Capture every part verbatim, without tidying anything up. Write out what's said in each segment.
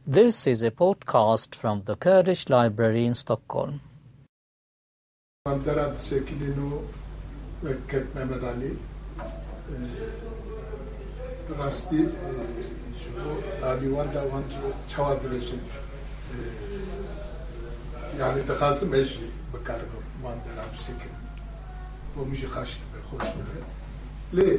This is a podcast from the Kurdish Library in Stockholm. Mandarat Sekilinu ve Kep Mehmet Ali Rasti şu Dalivan da vancı çavadırecek yani de kazı mecli bakarım Mandarat Sekil bu müzik kaçtı ve hoştu ve le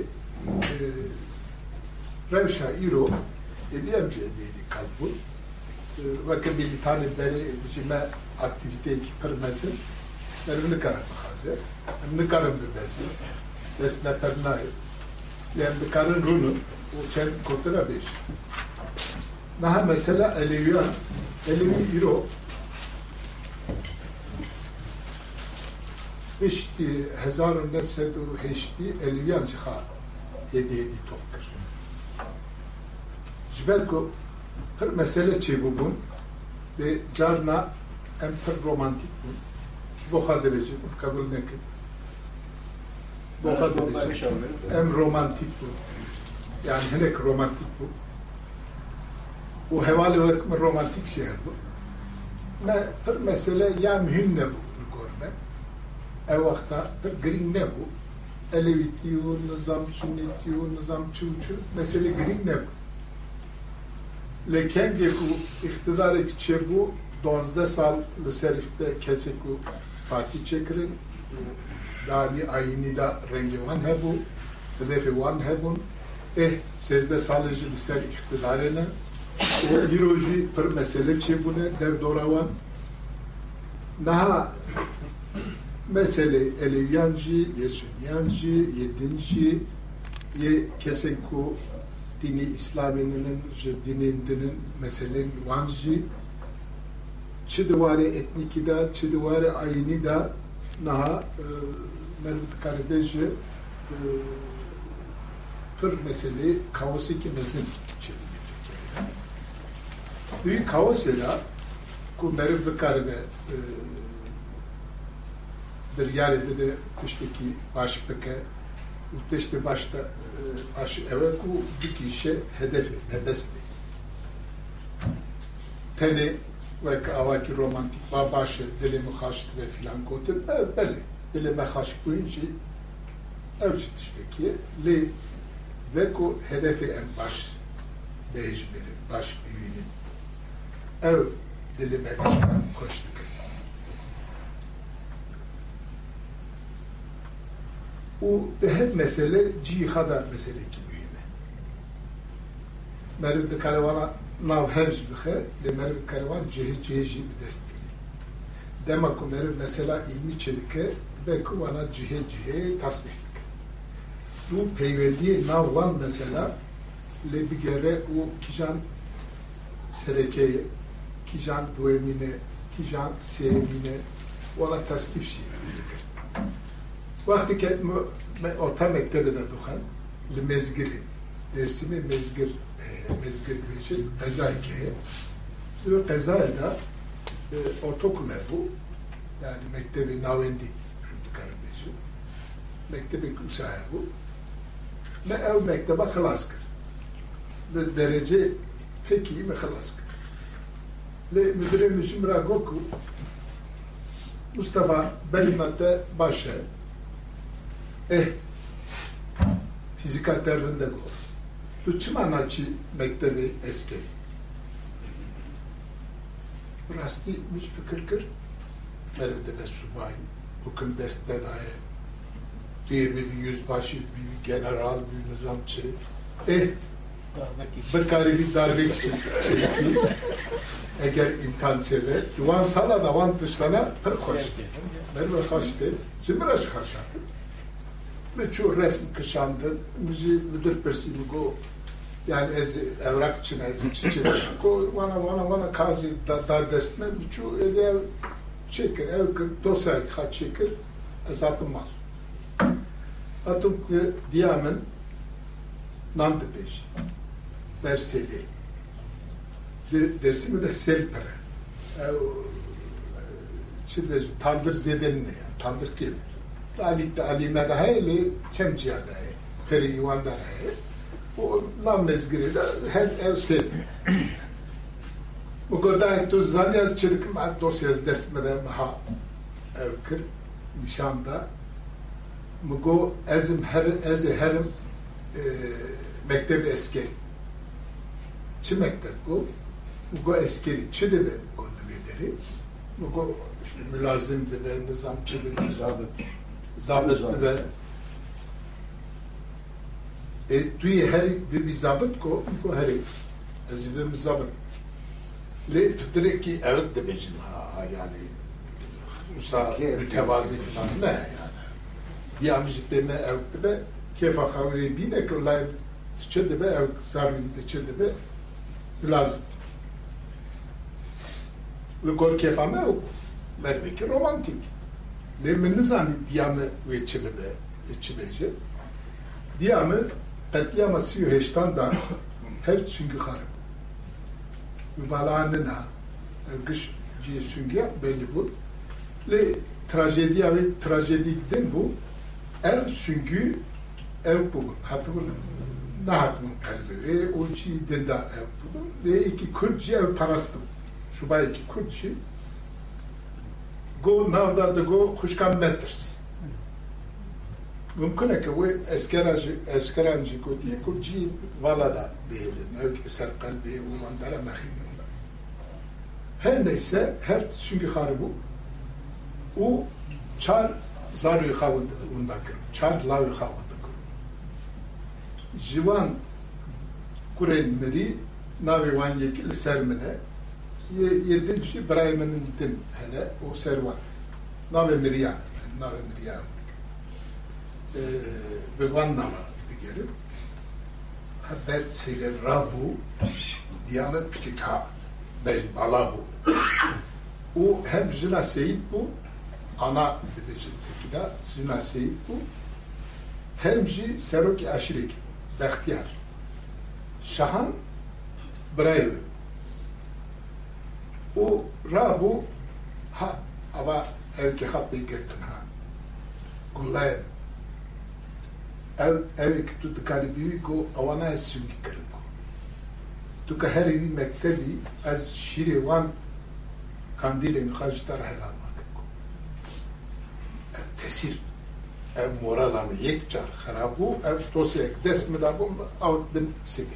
Revşa İro ediyemce ediydi kalbu ve ki bir tane beri edicime aktivite ki permesin ben ne karım hazer ne karım bebesi desne pernay yani bir karın runu o çen kotra beş daha mesela Aleviyan Alevi İro beşti hezarın neseduru heşti Aleviyan çıha hediye di tokkır Jibelko her mesele çebubun ve carna em per romantik bu. Boğa derece bu kabul nekin. Boğa derece em romantik bu. Yani henek romantik bu. O hevali olarak romantik şey bu. Ne per mesele ya mühim ne bu görme. E vakta per green ne bu. Elevitiyo, nizam sünnetiyo, nizam çuçu. Mesele green ne bu. Lekin ki bu iktidarı ki bu doğuzda sal serifte kesik bu parti çekirin dani ayini da rengi van he bu hedefi van he bun eh sezde salıcı liser iktidarına o iroji per mesele çe bu ne der doravan daha mesele Aleviyancı ye Sünniyancı ye dinci ye kesik ku dini İslami'nin, dininin meselenin vancı, çıdıvarı etniki da, çıdıvarı ayini da, naha mervit kardeşi pır mesele kaosu ki mesin çevirdi Türkiye'de. Bir kaos ile ku mervit kardeşi bir yari bir de tüşteki başbeke Uteşte başta baş evet bu bir kişi hedefi, hedefli. Teni ve avaki romantik babaşı dilimi haşt ve filan kotur. Evet belli. Dilimi haşt boyunca evcitişteki li ve ku hedefi en baş bejberi, baş büyüğünün ev dilime başkan koştuk. O hep mesele cihada mesele ki mühime. Mervit karavana nav hevz bihe, de mervit karavan cihid cihiji bir dest bili. Demek ki mervit mesela ilmi çelike, belki bana cihid cihid tasniflik. Bu peyveldiği nav van mesela, le bir kere o kijan serekeye, kijan duemine, kijan sevmine, ona tasnif şey bilir. Vakti ki orta mektebe de duhan, mezgiri, dersimi mezgir, mezgir bir için, qeza hikaye. Ve qeza da ortaokul bu, yani mektebi navendi kardeşi, mektebi kusaya bu. Ve ev mektebe xalas kır. Ve derece peki mi xalas kır. Le müdüre müzimra goku, Mustafa Beymat'ta başa, Eh, fizika derrinde bu. Bu çimanaçı mektebi eski. Rasti müş fikir kır. Mervde de subayım. Hüküm deste dair. Bir bir yüzbaşı, bir general, bir nizamçı. Eh, bir kare bir darbe çekti. Eğer imkan çevre. Duvan sala da van dışlana pır hoş. Merve hoş değil. Şimdi biraz hoşatı. Ve çoğu resim kışandı, müdür persimi go, yani ez evrak için, ez çiçeği, go, vana vana vana kazi da da destme, çoğu edev çekir, ev kır, dosya kaç çekir, ez atılmaz. Atım ki diyamın nandı beş, derseli, dersimi de selpere, çilde tandır zedenine, tandır kim? Ali alime daha eli çemciya daha, perivan daha. O nam mezgiri de her ev sev. Bu kadar tu zanyaz çelik ma dosyaz destmeden ha evkir nişanda mugo ezim her ez herim mektep eskeri. Çi mektep bu? Mugo eskeri çi de be golü vederi. Mugo işte mülazim de be nizamçı de be zabıt zabıt de be e tuyi her bir zabıt ko mugo her ezim bir zabıt le tutire ki evet de becim ha yani usa mütevazi falan ne yani diyamcı beme evet de be kefa kavri bine kolay tçede be evet sarın tçede be lazım le gol kefa me o merveki romantik le menizani diyame ve çebe be çebece diyame katliama siyo heştanda her çünkü harp mübalağanına kış ciye süngü belli bu le trajediya ve trajediden bu el süngü ev bu hatta bu ne hatmın kalbi ve o ci denda ev bu ve iki kurci ev parastım subay iki kurci go navda da go kuşkan metters mümkün ki bu eskeracı eskeracı koti kurci valada beyle ev eser kalbi o mandara mahim her neyse her çünkü haribu o çar zarı havund undakır çar lavi havundakur jivan kuren meri navi van yekil sermine yedinci İbrahim'in din hele o servan navi meriyan navi meriyan ve van nama diyelim haber seyle rabu diyamet küçük ha ben bala bu o hem Zina Seyit bu ana dedecikteki de Zina Seyit bu hem ji Seroki Aşirik Behtiyar Şahan Brayı o rabu ha ama evki habbı girtin ha Gullay ev ev ki tu dikari büyük o avana es süngi kırın tu ka her bir mektebi az şirivan kandilin hacılar helalmak ev tesir ev moralamı yekçar harabu ev dosyak desmedabım avut bin segi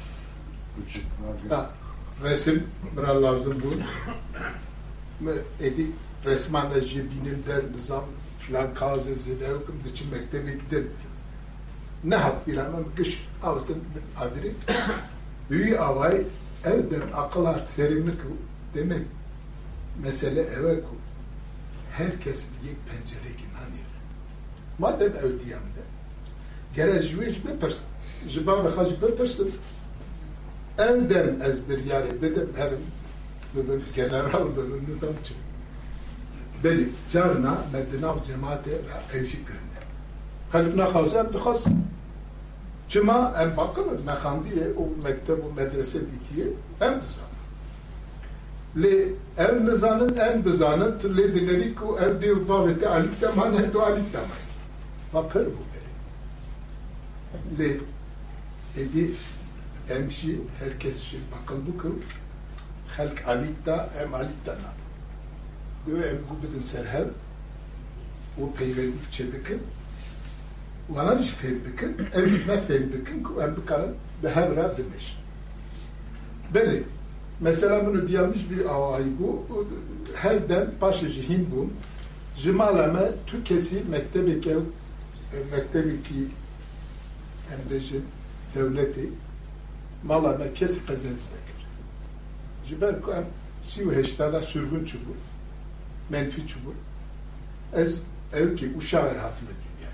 da resim bira lazım bu edi resman ecibinin der nizam filan kaze zedevkim dıçın mektebi gidin ne hat bilemem kış avutun adiri büyü avay evden akılat serinlik demek mesele eve ku herkes bir yek pencere ginanir madem ev diyemde gere jüveç bepers jiban ve hacı bepersin evden ez bir yari dedim erim bugün general bugün nizamçı beli carna medinav cemaate evşi kırmıyor halibna khazem dikhaz cima em bakılır mekhandiye o mektep o medrese ditiye em dizan le ev nizanın em dizanın le dinleri ku ev diyor davete alik taman hem de alik taman vapır bu beri le edi emşi herkes şey bakıl bu ku halk alik da em alik da na diyor em gubedin serhel o peygamber çebikin وانا مش فاهم بكن انا ما فاهم بكن ام بكره بهبره بمش بله mesela bunu diyemiş bir avay bu her dem başı cihin bu cimalama Türkesi mektebi ki mektebi ki emreji devleti malama kes kazanır ciber ku em siu heştada sürgün çubuğu menfi çubuğu ez ev ki uşağı hayatım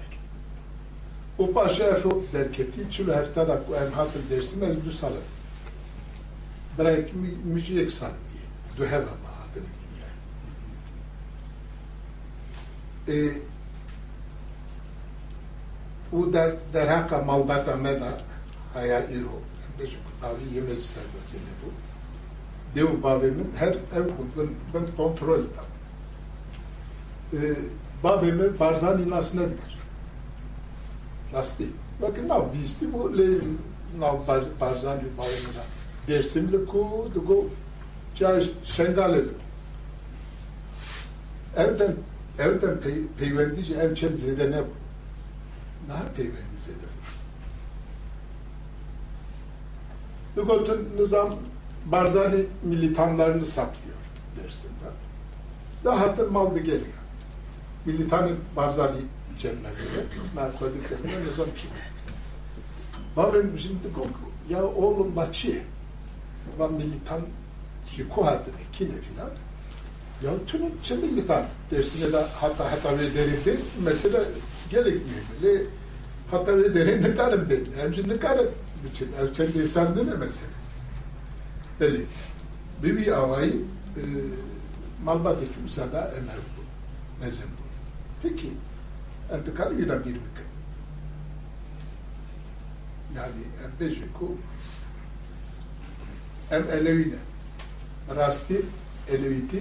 o paşa efo derketi çül haftada ku em hatır dersim ez du salı bırak müji ek sal diye du heva ma hatır dünya e o der derhaka malbata meda haya iro beş tavi yemez serda sene bu dev babemin her ev ben ben kontrol ettim e babemin barzani nasıl nedir Rasti. Bakın nav bisti bu le nav barzan bir bağımına dersimli ku dugo Cahil Şengaleli. Evden evden pey, peyvendici evçen zede ne bu? Ne peyvendi zede bu? Lügatın nizam Barzani militanlarını saplıyor dersinden. Daha da maldı geliyor. Militanı Barzani cemmerinde, narkotiklerinde nizam çıkıyor. Ben şimdi ya oğlum baçı, ve militan cikuhadı kine filan. Ya tüm için militan dersine de hatta hatta ve derimde mesela gerekmiyor. Le hatta ve derimde karım ben. Hem şimdi karım için evçen deysen de ne mesela? Böyle bir bir avayı e, malbatık müsaade emel bu. Mezem bu. Peki entikal yine bir bükü. Yani em bejiku em elevine rasti eleviti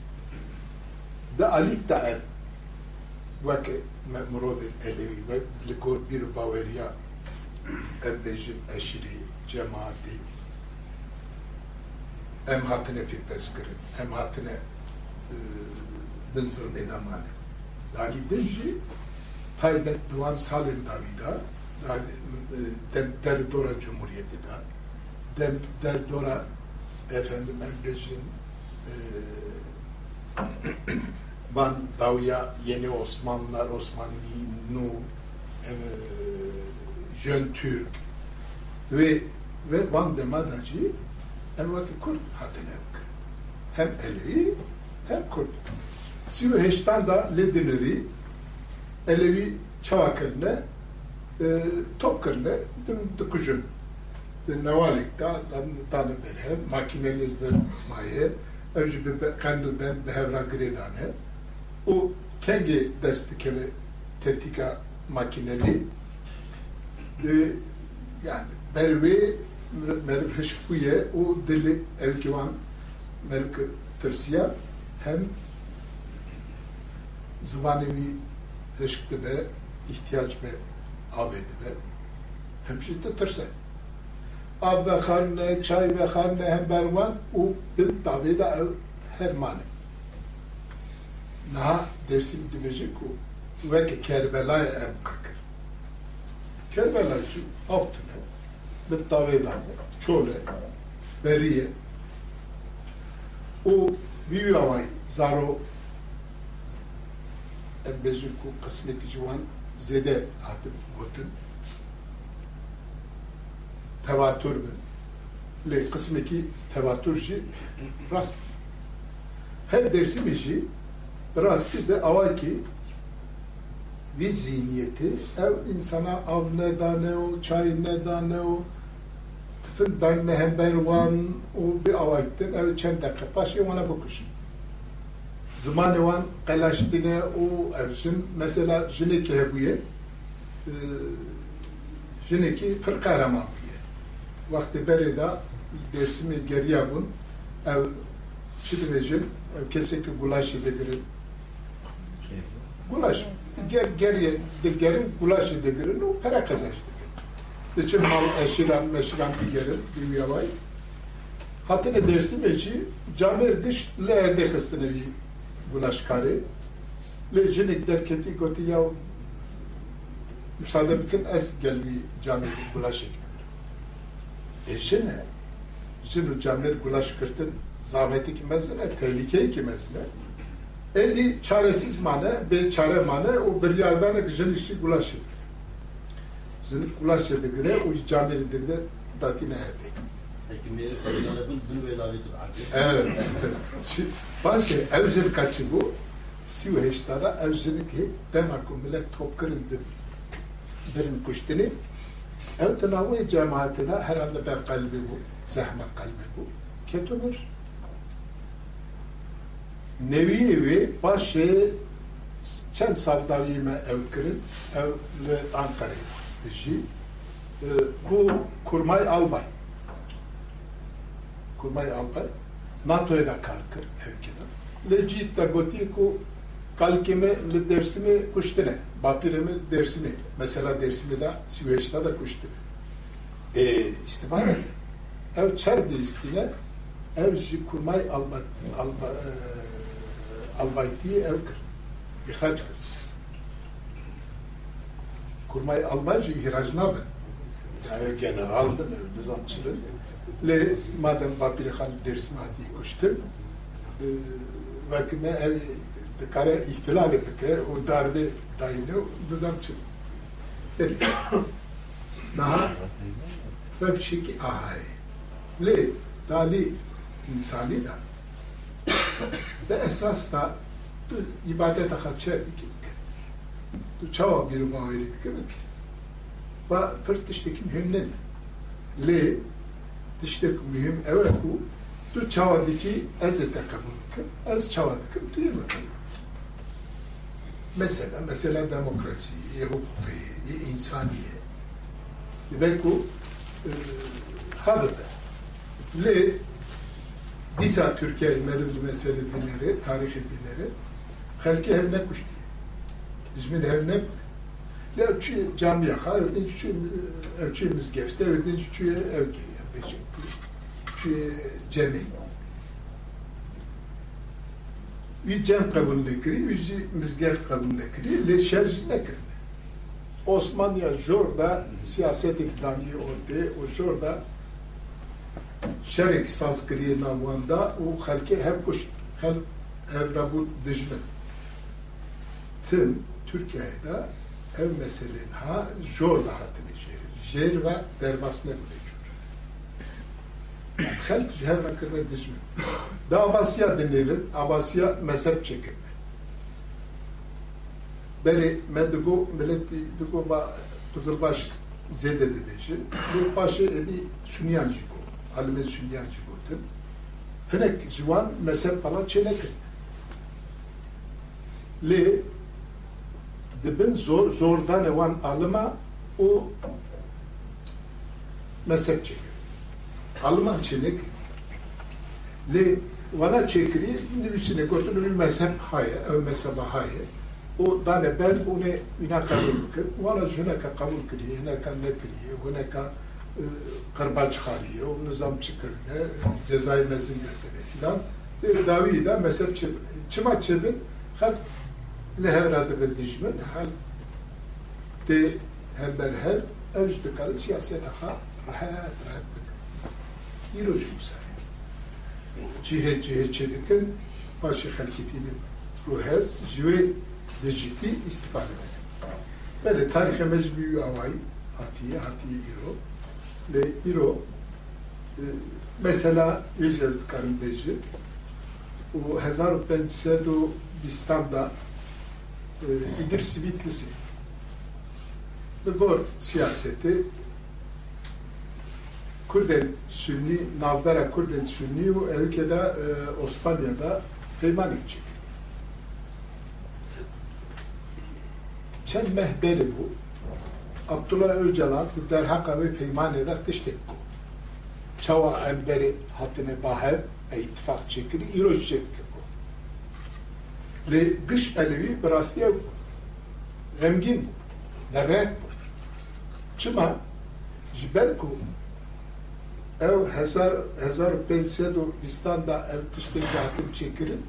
da alik da em vake memurod elevi ve likor bir baveriya em bejim eşiri cemaati em hatine pipeskirin em hatine benzır medamane dali deji taybet duan salin davida dem der dora cumhuriyeti da dem der dora efendim embejin Van Davya yeni Osmanlılar Osmanlı Nu Jön Türk ve ve Van Demadacı emvaki Kurt hatine yok. Hem Elevi hem Kurt. Siveheş'tan da Ledineri Elevi Çavakırne e, Topkırne Dıkıcın Nevalik'ta Tanı Berhem Makineli ve Maye Evci bir kandu ben behevra gredane o kendi destekeli tetika makineli de yani bervi merv hışkuye o dili evkivan merv tersiya hem zvanevi hışkı be ihtiyaç be avedi be hem şiddet terse ab ve karne, çay ve karne hem bervan o bir davida ev her mani. Naha dersim demeyecek o ve ki Kerbela'ya em kakır. Kerbela'yı avtune bir davida çoğle beriye o bir avay zaro em bezük o kısmeti civan zede atıp gotun tevatür mü? Le kısmeki tevatürci rast. Her dersim işi rastı ve avaki bir zihniyeti ev insana av ne dane o, çay ne dane o, tıfın dane hem bervan o bir avakten ev çen dakika başı ona bakış. Zamanı van kalaştine o evsin mesela jineki hebuye jineki pır kahraman vakti bereda dersimi geriye bun ev çidivecin ev keseki gulaş edegirin gulaş ger geriye de gerin gulaş edegirin o para kazanç edegirin için mal eşiran meşiran digerin bir yavay hatine dersim eşi camer diş le erde hıstine bir gulaş kare le jinik derketi goti yav müsaade bikin ez gel bir camer gulaş edegirin eşine, şimdi camir gulaş kırtın zahmeti ki mezine, tehlikeyi ki mezine. Edi çaresiz mane, be çare mane, o bir yerden güzel işi gulaş edir. Şimdi gulaş edir, o camir edir de datine erdi. Peki meri karizana bunu böyle alıdır artık. Evet. Bazı evzel kaçı bu, Siveheş'ta evzel ki demek o millet topkırın derin kuştini, ev tenavu cemaati de herhalde bir kalbi bu, zahmet kalbi bu. Ketumur. Nevi ve başı çen saldavime ev kırın, evle Ankara'yı. Bu Kurmay Albay. Kurmay Albay. NATO'ya da karkır evkede. Lecit de gotiku kalkime le dersimi kuştine. Bapirimi dersimi. Mesela dersimi de Siveç'te de kuştine. E, istihbarat. Ev çer bir istine ev ji kurmay alba alba albaytiye ev kır. İhraç kır. Kurmay albay ji ihraç nabın. Yani general bin ev nizamçıdır. Le madem Babir Khan dersim hati kuştur. Vakime ev kare ihtilal ettik. O darbe dayını nizamçı. Daha bir şey ki ahay. Le dali insani da ve esas da ibadet akçer iki tu çava bir muhaviret gibi ve pırtıştaki mühim ne le tiştek mühim evet bu tu çavadaki ezete kabul ez çavadaki tu yeme mesela mesela demokrasi hukuki insaniye demek bu havada le disa Türkiye merhum mesele dinleri, tarih dinleri, halki hem ne kuştu. İzmir hem ne? Ya şu camiye ha, ödün şu ölçümüz gefte, ödün şu evki, beşik, şu cemi. Bir cem kabulüne kiri, bir mizgef kabulüne kiri, le şerjine kiri. Osmanlıya jorda siyaset ikdami oldu, o jorda şerik sazkriye namvanda o halke hep kuş hep evrabu dijme. Tüm Türkiye'de ev meselen ha jor lahatını jer. Jer ve dermasne bile jor. Halk jehra kırda dijme. Da Abasya denilir. Abasya mezhep çekimi. Beri medgu milleti dugu ba Kızılbaş zede debeji. Bu başı edi Sünyancı. Alime Sünyancı boyutun. Henek zivan mezhep falan çenek. Le dibin zor, zordan evan alıma o mezhep çekiyor. Alıma çenek. Le vana çekiri, nübüsüne kurtulur mezhep haye, ev mezhebe haye. O dane ben onu ina kabul kır. Vana jüneka kabul kiriye, hineka ne kiriye, hineka kırba çıkarıyor, o nizam çıkarıyor, cezai mezun götürüyor filan. Bir davi de mezhep çevir. Çıma çevir, hal lehevradı ve dijmin, hal de hem berhev, evcide karı siyaset aha, rahat rahat bıkır. Yürüyüş musayı. Cihet cihet çedikin, başı halketinin ruhev, züve dejiti istifade verir. Böyle tarihe mecbiyü avayı, hatiye, hatiye iro, le iro e, mesela yiyeceğiz karın beji o Hazar Pensedo Bistan'da e, İdris Bitlisi ve gor siyaseti Kurden Sünni, Navbera Kurden Sünni o ülkede e, Osmanlı'da peyman edecek. Çen mehberi bu. Abdullah Öcalan derhaka ve peyman eder tiştekku. Çava emberi hatine bahev e ittifak çekiri iroş çekiri. Le gış elevi birastiye remgin bu. Nerret bu. Çıma jibelku ev hezar hezar pensedo Bistan'da ev tiştekku hatim çekirin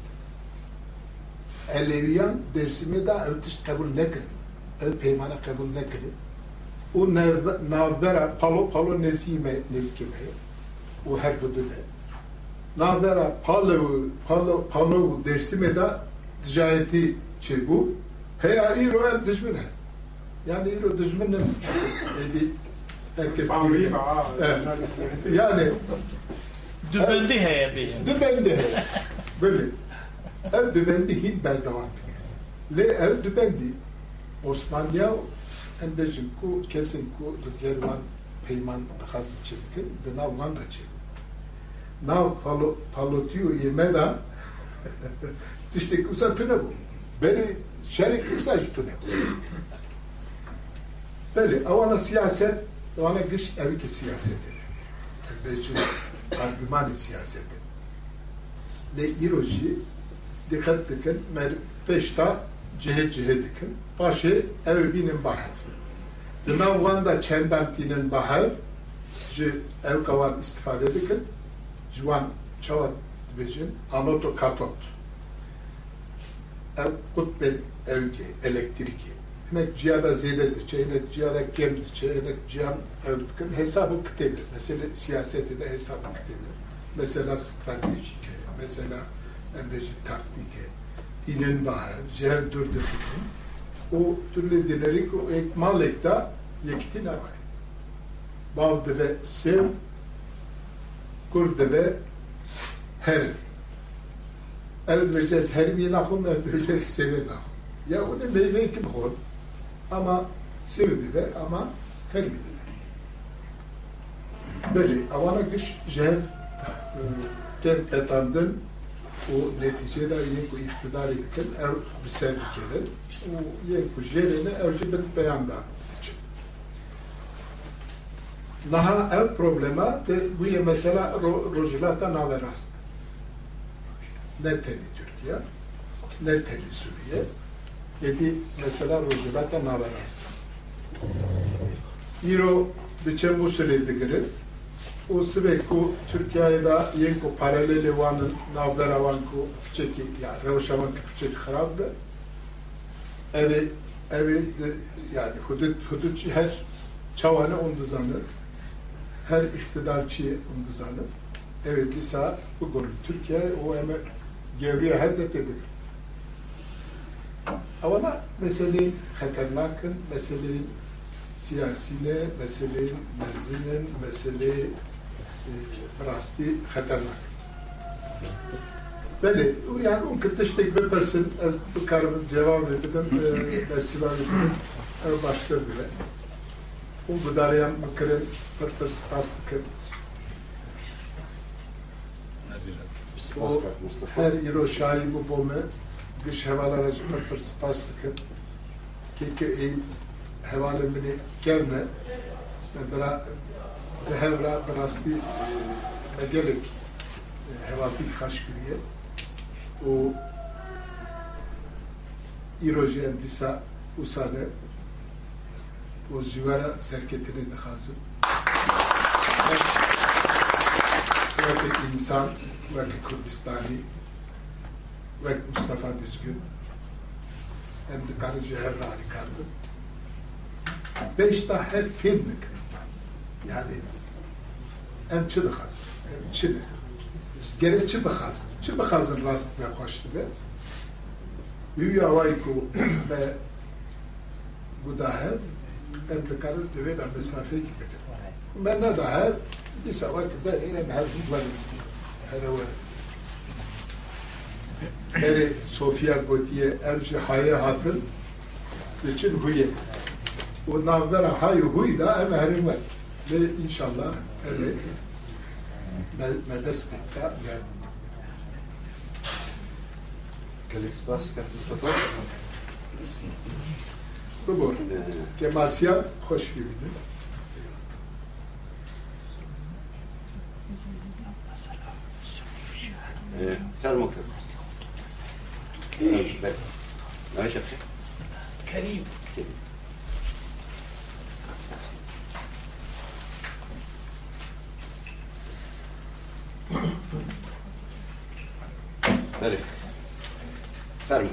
Eleviyan dersime de ev tişt kabul nekirin. Ev peymana kabul nekirin. O navbera palo palo nezime nezkime o her vüdüde. Navbera palo palo palo dersime de ticareti çebu. Heya iro ev dijmine. Yani iro dijmine edi herkes gibi. Yani dübendi heye peşin. Dübendi. Böyle. Ev dübendi hit berdavan. Le ev dübendi. Osmanlıya en bejim ku kesin ku gerwan peyman khaz çekin de nav vanda çek. Nav palo palotiyo yemeda işte kusa tüne bu. Beni şerik kusa tüne bu. Böyle avana siyaset avana gış evi ki siyaseti. En bejim argümanı siyaseti. Le iroji dikkat dikin mer peşta cihet cihet dikin. Başı evbinin bahev. Demek vanda çendantinin bahev, ji ev kavan istifade dikin, jwan çavat dibêjin anoto katot ev kutbên evkê elektrîkê hinek ciyada zêde diçe hinek ciyada kem diçe hinek ciyan ew dikin hesabı kitêbe mesela siyasetê de hesabı kitêbe mesela stratejik e mesela em bêjin taktik e dînên bahe ji hev dur dikin û türlü dinlerî ku ek malek da yekîtî nabay bav dibe sev kur dibe herin ev dibêje herî naxwin ev dibêje sevê naxwin ya onu meyve kim xor ama sev dibe ama herî dibe belê avana giş ji hev tem petandin û neticede yên ku îxtidarê dikin ew bi ser dikevin û yên ku jêrê ne ew jî bin beyandan diçin naha ev problema de bûye mesela rojhilata naverast ne teli Türkiye ne teli Suriye dedi mesela rojhilata naverast îro diçe Musulê digirin û sibê ku Türkiye'ye da yên ku paralelê wan navbera wan ku çekî ya rewşa wan çekî xirab be evê evê yani hudud hududçi her çawanê on dizanir her iktidarçıyê on dizanir evê dîsa bigurî Türkiye û em gewriya her de pê bigrin awala meseleyên xeternakin meseleyên siyasîne meseleyên mezînin meseleyê rastî xeternak belê yani û ku tiştek bipirsin ez bikarim cevabê bidim bersîvanê bidim ew baştir bile û gudariyan bikirin pir pir spas dikim her îro şayî bû bo me giş hevalara ji pir pir spas dikim kêkê ê hevalên min ê kevne bira di hevra bi rastî me gelek hevatî xweş kiriye û îro jî em dîsa wisa ne û ji we re serketinê dixwazim wekî însan wekî Kurdistanî wek Mustafa Düzgün em dikarin ji hev re alîkar bin beş ta hev fêm dikin yani em çi dixwazin em çi ne gerek çi bixwazin çi bixwazin rast me xweş dibe wî awayî ku me guda hev em dikarin divê de mesafeyekî bikin me neda hev dîsa wekî berê em hev werin here werin erê Sofya gotiye ev ji hayê hatin diçin huyê û navbera hay û huy da em herin werin ve inşallah erê me destpêk da gerin Gelek spas kat Mustafa. bibor Kemalsiyan xweş bibînin فرمك نهاية الخير كريم بله فرمك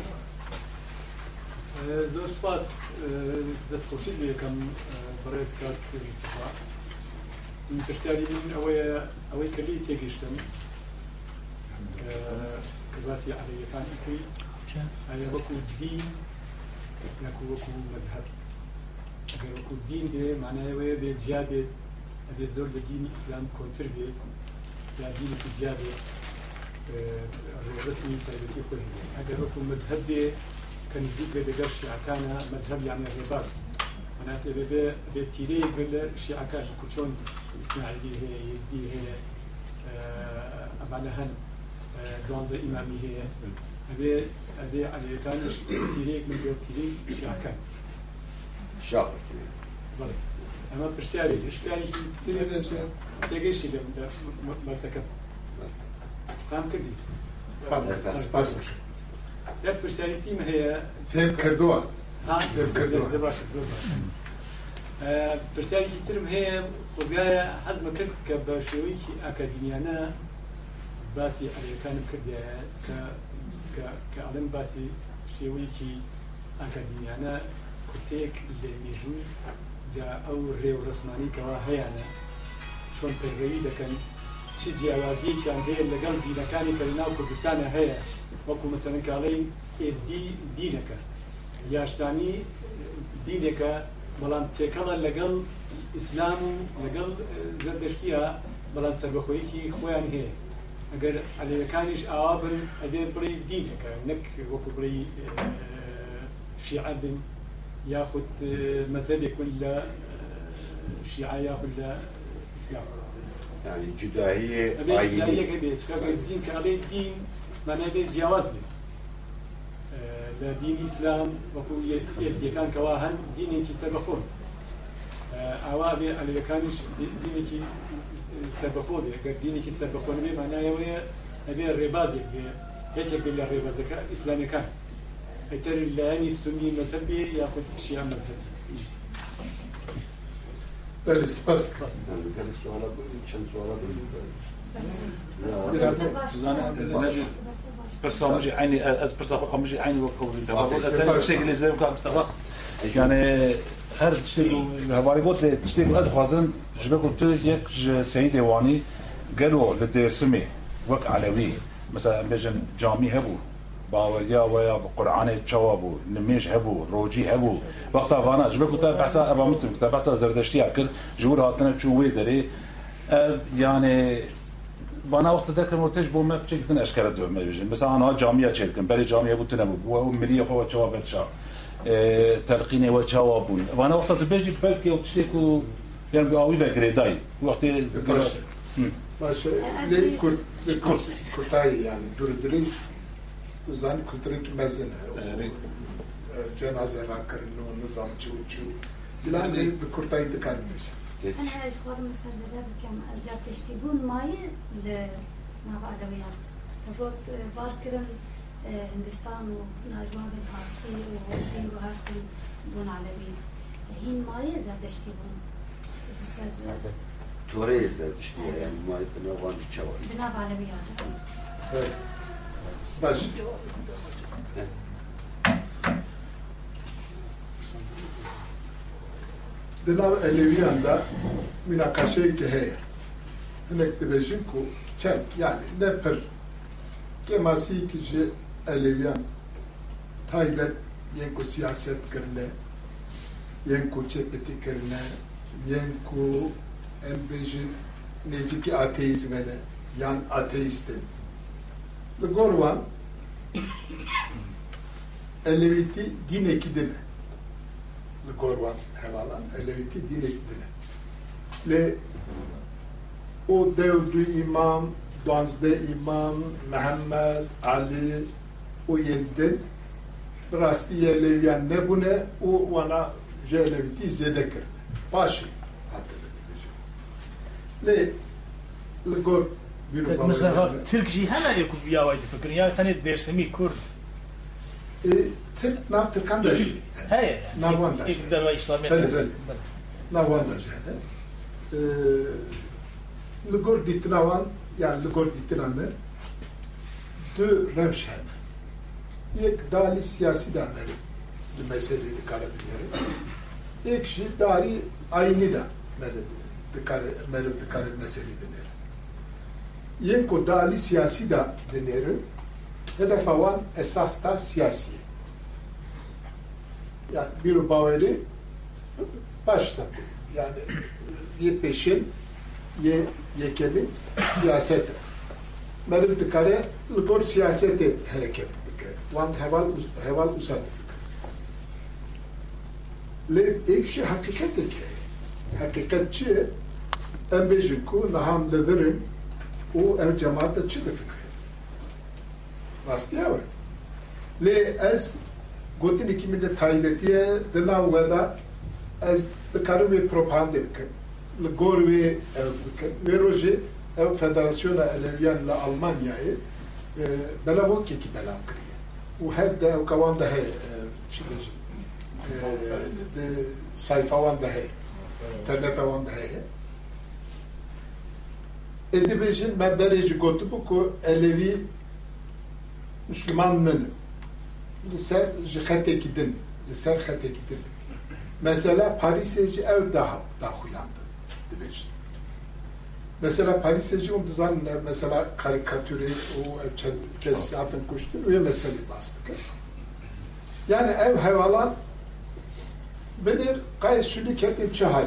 زۆر سپاس دەستخۆشی لێ یەکەم بەڕێز کات مستەفا پرسیاری من ئەوەیە ئەوەی کە لێی تێگەیشتم کە باسی عەرەبیەکان ئەکەی ئایا وەکو دین یاکو وەکو مەذهەب ئەگەر وەکو دین دێ معنایەوەیە بێت جیا بێت ئەبێت زۆر لە دینی ئیسلام کۆنتر بێت یا دینێکی جیا بێت ڕێڕسمی تایبەتی خۆی بێت ئەگەر وەکو مەذهەب دێ کە نزیک بێ لەگەڵ شیعەکانە مەذهەب یعنی ڕێباز معناتێ بێ بێت تیرەیەک بێت لە شیعەکان وەکو چۆن ئیسماعیلی هەیە یەزدی هەیە ئەمانە هەن دوانزە ئیمامی هەیە ئەبێ ئەبێ عەلیەکانیش تیرەیەک من بێت تیرەی شیعەکان شاطر بەڵێ ئەمە پرسیارێکی پرسیارێکی تێگەیشتی لە بەسەکەم قام کردی سپاس یەک پرسیارێتیم هەیە فێم کردووە فێم کردووە باشە پرسیارێکی ترم هەیە خۆگایە حەزمە کرد کە بە شێوەیەکی ئاکادیمیانە باسي أمريكان كرديا ك ك كعلم باسي شيء كي أكاديميانا كتيك لميجو جاء أو ريو رسماني كوا هيانا شون تربوي لكن شي جوازي كان هي اللي قال دينا كان كلنا كردستان هي وكو مثلا كالي إس دي دينك يارساني دينك بلان تكلا لقل إسلام لقل زردشتيها بلان سربخويكي خوان هي اگر علي كانش آبن أبي بري دينك نك وكو بري شيعة ياخذ مذهب كل شيعة ياخذ إسلام يعني جداهية أبي عينية جداهية كبير الدين كعلي الدين معناه بيت جوازي لا دين إسلام وكو يكان كواهن ديني كي سربخون أوابي علي كانش ديني كي سربخون قد ديني كي سربخون بي معناه يويا أبي الربازي يجب بالله الربازي إسلامي كان يتر اللاني السني مذهبي ياخذ شيعة مذهبي بله سپاس يعني قال لك سؤال چند سؤال نجد برسامجي عيني از برسامجي عيني وكوبين ده الشيء اللي زي ما مصطفى يعني هر شيء هواري قلت تشتي قد خازن جبه قلت يك سيد ديواني قالوا للدرسمي وك علوي مثلا بيجن جامي هبو باوريا ويا بالقرآن تشوابو نميج هبو روجي هبو وقتها فانا جبه قلت بحثا ابا مسلم قلت بحثا زردشتي اكل جور هاتنا تشوي دري يعني بانا وقت ذاك المرتج بو ما بشكل اشكال دو ما بيجن مثلا انا جامعه تشيلكم بالي جامعه بو تنبو بو مليه فوا تشواب تشا تلقيني وتشوابون وانا وقت تبيجي بالكي وتشتكو يعني بقاوي بقريداي وقت باشه لي كنت كنت كنتاي يعني دور دري زان كنتريك مزنه جنازه راكرنو نظام تشو تشو بلا لي بكرتاي تكرمش أنا هاش خازم مسار زباب كم زياد تشتيبون ماي لنافع أدويات تقول باركرن هندستان وناجوان بالفارسي ودين وهاكم دون علوي هين ماي زياد تشتيبون بسر توري زاد تشتي يعني ما بنوان تشوال بنافع علويات باش دناو الويان دا مناقشه كهي هناك تبجنكو كان يعني نبر كما سي كجي الويان تايبت ينكو سياسات كرنا ينكو تشبتي كرنا ينكو امبجن نزيكي اتيزمنا يعني اتيستن لغوروان الويتي ديني كدنا لغوروان حوالا الويتي ديني كدنا ل او دولدو امام دانزده امام محمد علي او يندن راستي الويان نبونه او وانا جه الويتي زيده كرن باشي حتى ل لغور مثلا تركي هلا يكون بيا وايد فكر يا ثاني درسمي كرد ترك ناف تركان ده شيء هاي ناوان ده يقدر إسلامي ناوان ده يعني لغور ديت ناوان يعني لغور ديت نامر دو رمش هذا يك دالي سياسي دامر المسألة اللي كاره بنيره يك شيء داري عيني دا مرد دكاره مرد دكاره المسألة بنيره يمكن دالي سياسي دا بنيره هذا فوان أساس تا سياسي يعني بيرو باوري başta yani ye peşin ye yekemin siyaseti benim tıkare lıkor siyaseti hareket bike wan heval heval usad le ekşi hakikat eke hakikatçi em bejku naham leverin o ev cemaate çi de fikri rastiya ve le ez gotin ikiminde taybetiye dela veda از دکارم وی پروپاگاندا بکن لگور وی بکن وی روزی او فدراسیون الویان ل آلمانیای بلا وکی کی بلا کریه و هر ده او کوان ده چی بیش ده سایفا وان ده اینترنت وان ده edibijin me bereci gotu bu ku Elevi Müslümanlığını li ser ji xeteki din li ser xeteki din mesela Paris'e ev daha da xuyandı dibijin mesela Paris'e um dizan mesela karikatürü o kes zaten kuştu ve mesele bastık yani ev hayvalan bilir gayet sülüketin çahali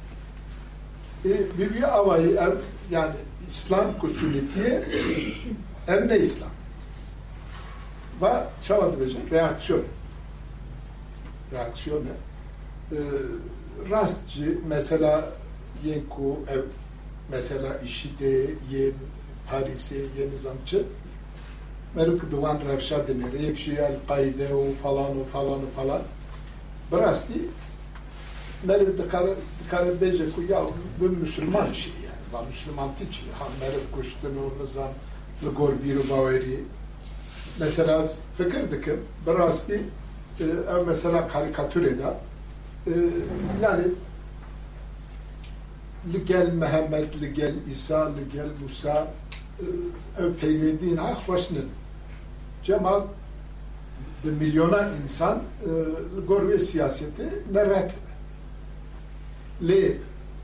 e, bir avayı ev yani İslam kusulitiye ev ne İslam ve çavadı becek reaksiyon reaksiyon e, rastçı mesela yenku ev mesela işide yen Paris'e yeni zamcı Meruk Duvan Revşa denir ekşi El-Kaide o falan o falan o falan Brasti Meruk dikare dikare becek ya bu Müslüman şey yani bu Müslüman tiçi ha Meruk kuştun o nizam Ligor biru baveri mesela fikir dikim Brasti e, mesela karikatür eder e, yani Ligel Mehmet, ligel İsa, ligel Musa ev peyvendin ha hoşnın. Cemal bir milyona insan gor ve siyaseti nerret. Le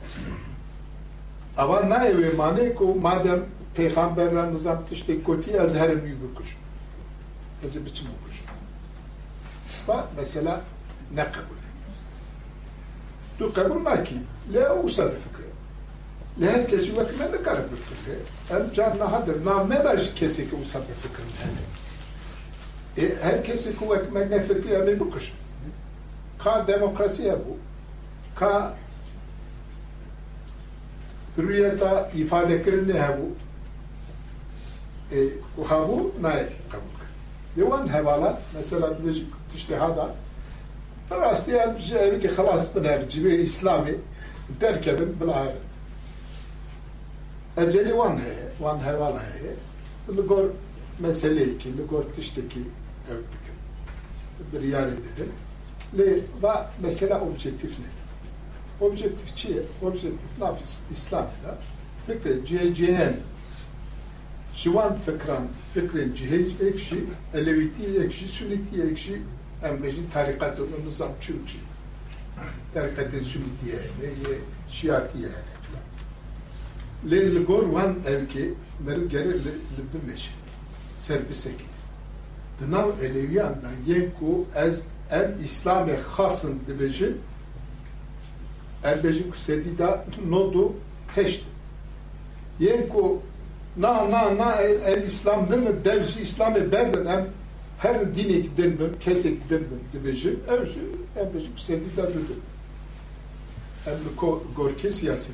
avan na ev mane ko madem peygamberler nizam tişte koti az her büyük kuş. Ez biçim kuş. Ba mesela ne kabul. Tu kabul maki. Le usad fikri. Le herkes yok ne kadar bir fikri. Hem canına hadır. Nam ne baş kesi ki usad bir fikri yani. E herkesi kuvvet ne fikri yani bu kuş. Ka demokrasiye bu. Ka hürriyeta ifade kırın ne bu. E o bu ne kabul. Yavan hevalar mesela bir tiştihada Rastı yani bir şey ki halas biner cibi İslami derkebin bilahare. Eceli van heye, van heval heye. Ligor meseleyi ki, ligor tişteki evdikim. Bir yer edelim. Le va mesela objektif nedir? Objektif çiye, objektif nafis İslam'da fikri C C N şivan fikran, fikrin cihe ekşi, eleviti ekşi, sünneti ekşi Embejin tarikat olan nizam çürçü. Tarikatın sünnetiye yani, ye şiatiye yani. Le ligor van evki, meru gere libbi meşe. Serbise gidi. Dınav eleviyandan yenku ez em İslam'e khasın dibejin embejin kusedida nodu heşti. Yenku na na na ev İslam nını devsi İslam'e berden em her dine gidelim, kesek gidelim dibeci, evci, evci kusedida dudu. Em gorke siyaseti.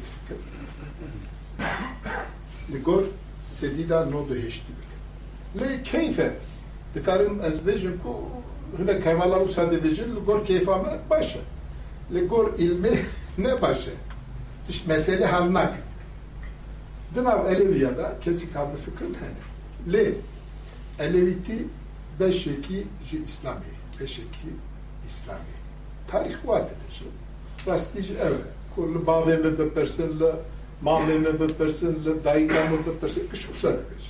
Le gor sedida nodu heşti. Le keyfe, dikarim ezbejim ku, hüne kevala usa dibeci, le gor keyfame başa. Le gor ilmi ne başa? Diş mesele halnak. Dınav Eleviyada kesik habli fikrin hani. Le Eleviti beşeki İslami, beşeki İslami. Tarih var dedi. Rastici evet. Kullu bağveme bepersin, le mameme bepersin, le dayıgamı bepersin, kış usa dedi.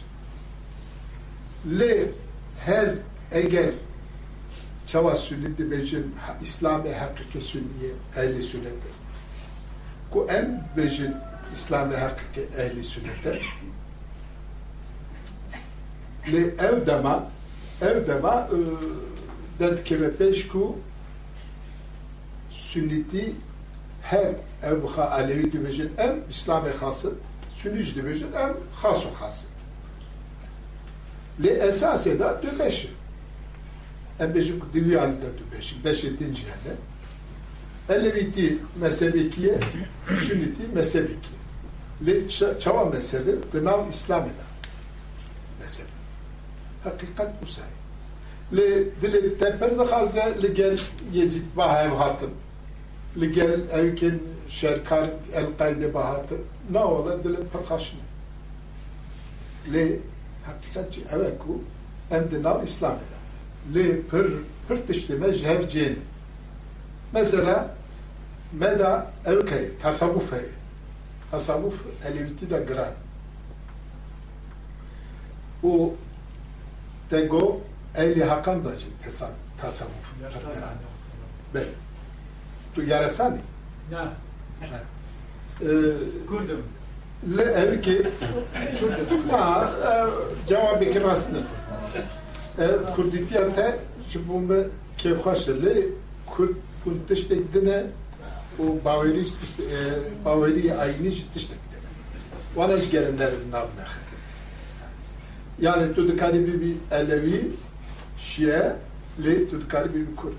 Le her eğer çava sünneti becin İslami hakiki sünniye, ehli sünnete. Ku en becin İslami hakiki ehli sünnete. Le evdema evdema dertkeve peşku sünneti her evha alevi dibecin em İslami khası sünnic dibecin em khasu khası. Le esas eda döbeşi. Em becin divi alda döbeşi. Beş edinci yani. Eleviti mezhebikiye, sünneti mezhebikiye. Le çava mezhebi dınav İslam'da. Mezhebi. Hakikat bu say. Le dile teper de khaza le gel Yezid bahav hatım. Le gel evken şerkar el-Kaide bahatı. Ne ola dile perkaşın. Le hakikatçı eveku em dınav İslam'da. Le per pertiştime cehev ceni. Mesela meda evkey tasavvuf hey. Tasavvuf eleviti de gran. o tego ehli hakan da tasavvuf tutturan. Ben. Tu yarasani. نعم Ee, كردم Le ev ki ma cevabı ki rastlı. Kurditiyate şimdi kefhaşlı Kurd kuntiştekdine o baveri baveri aynı iştekdine. Wana işgerenler nabne. Yani tudkari bir Alevi Şia le tudkari bir Kurd.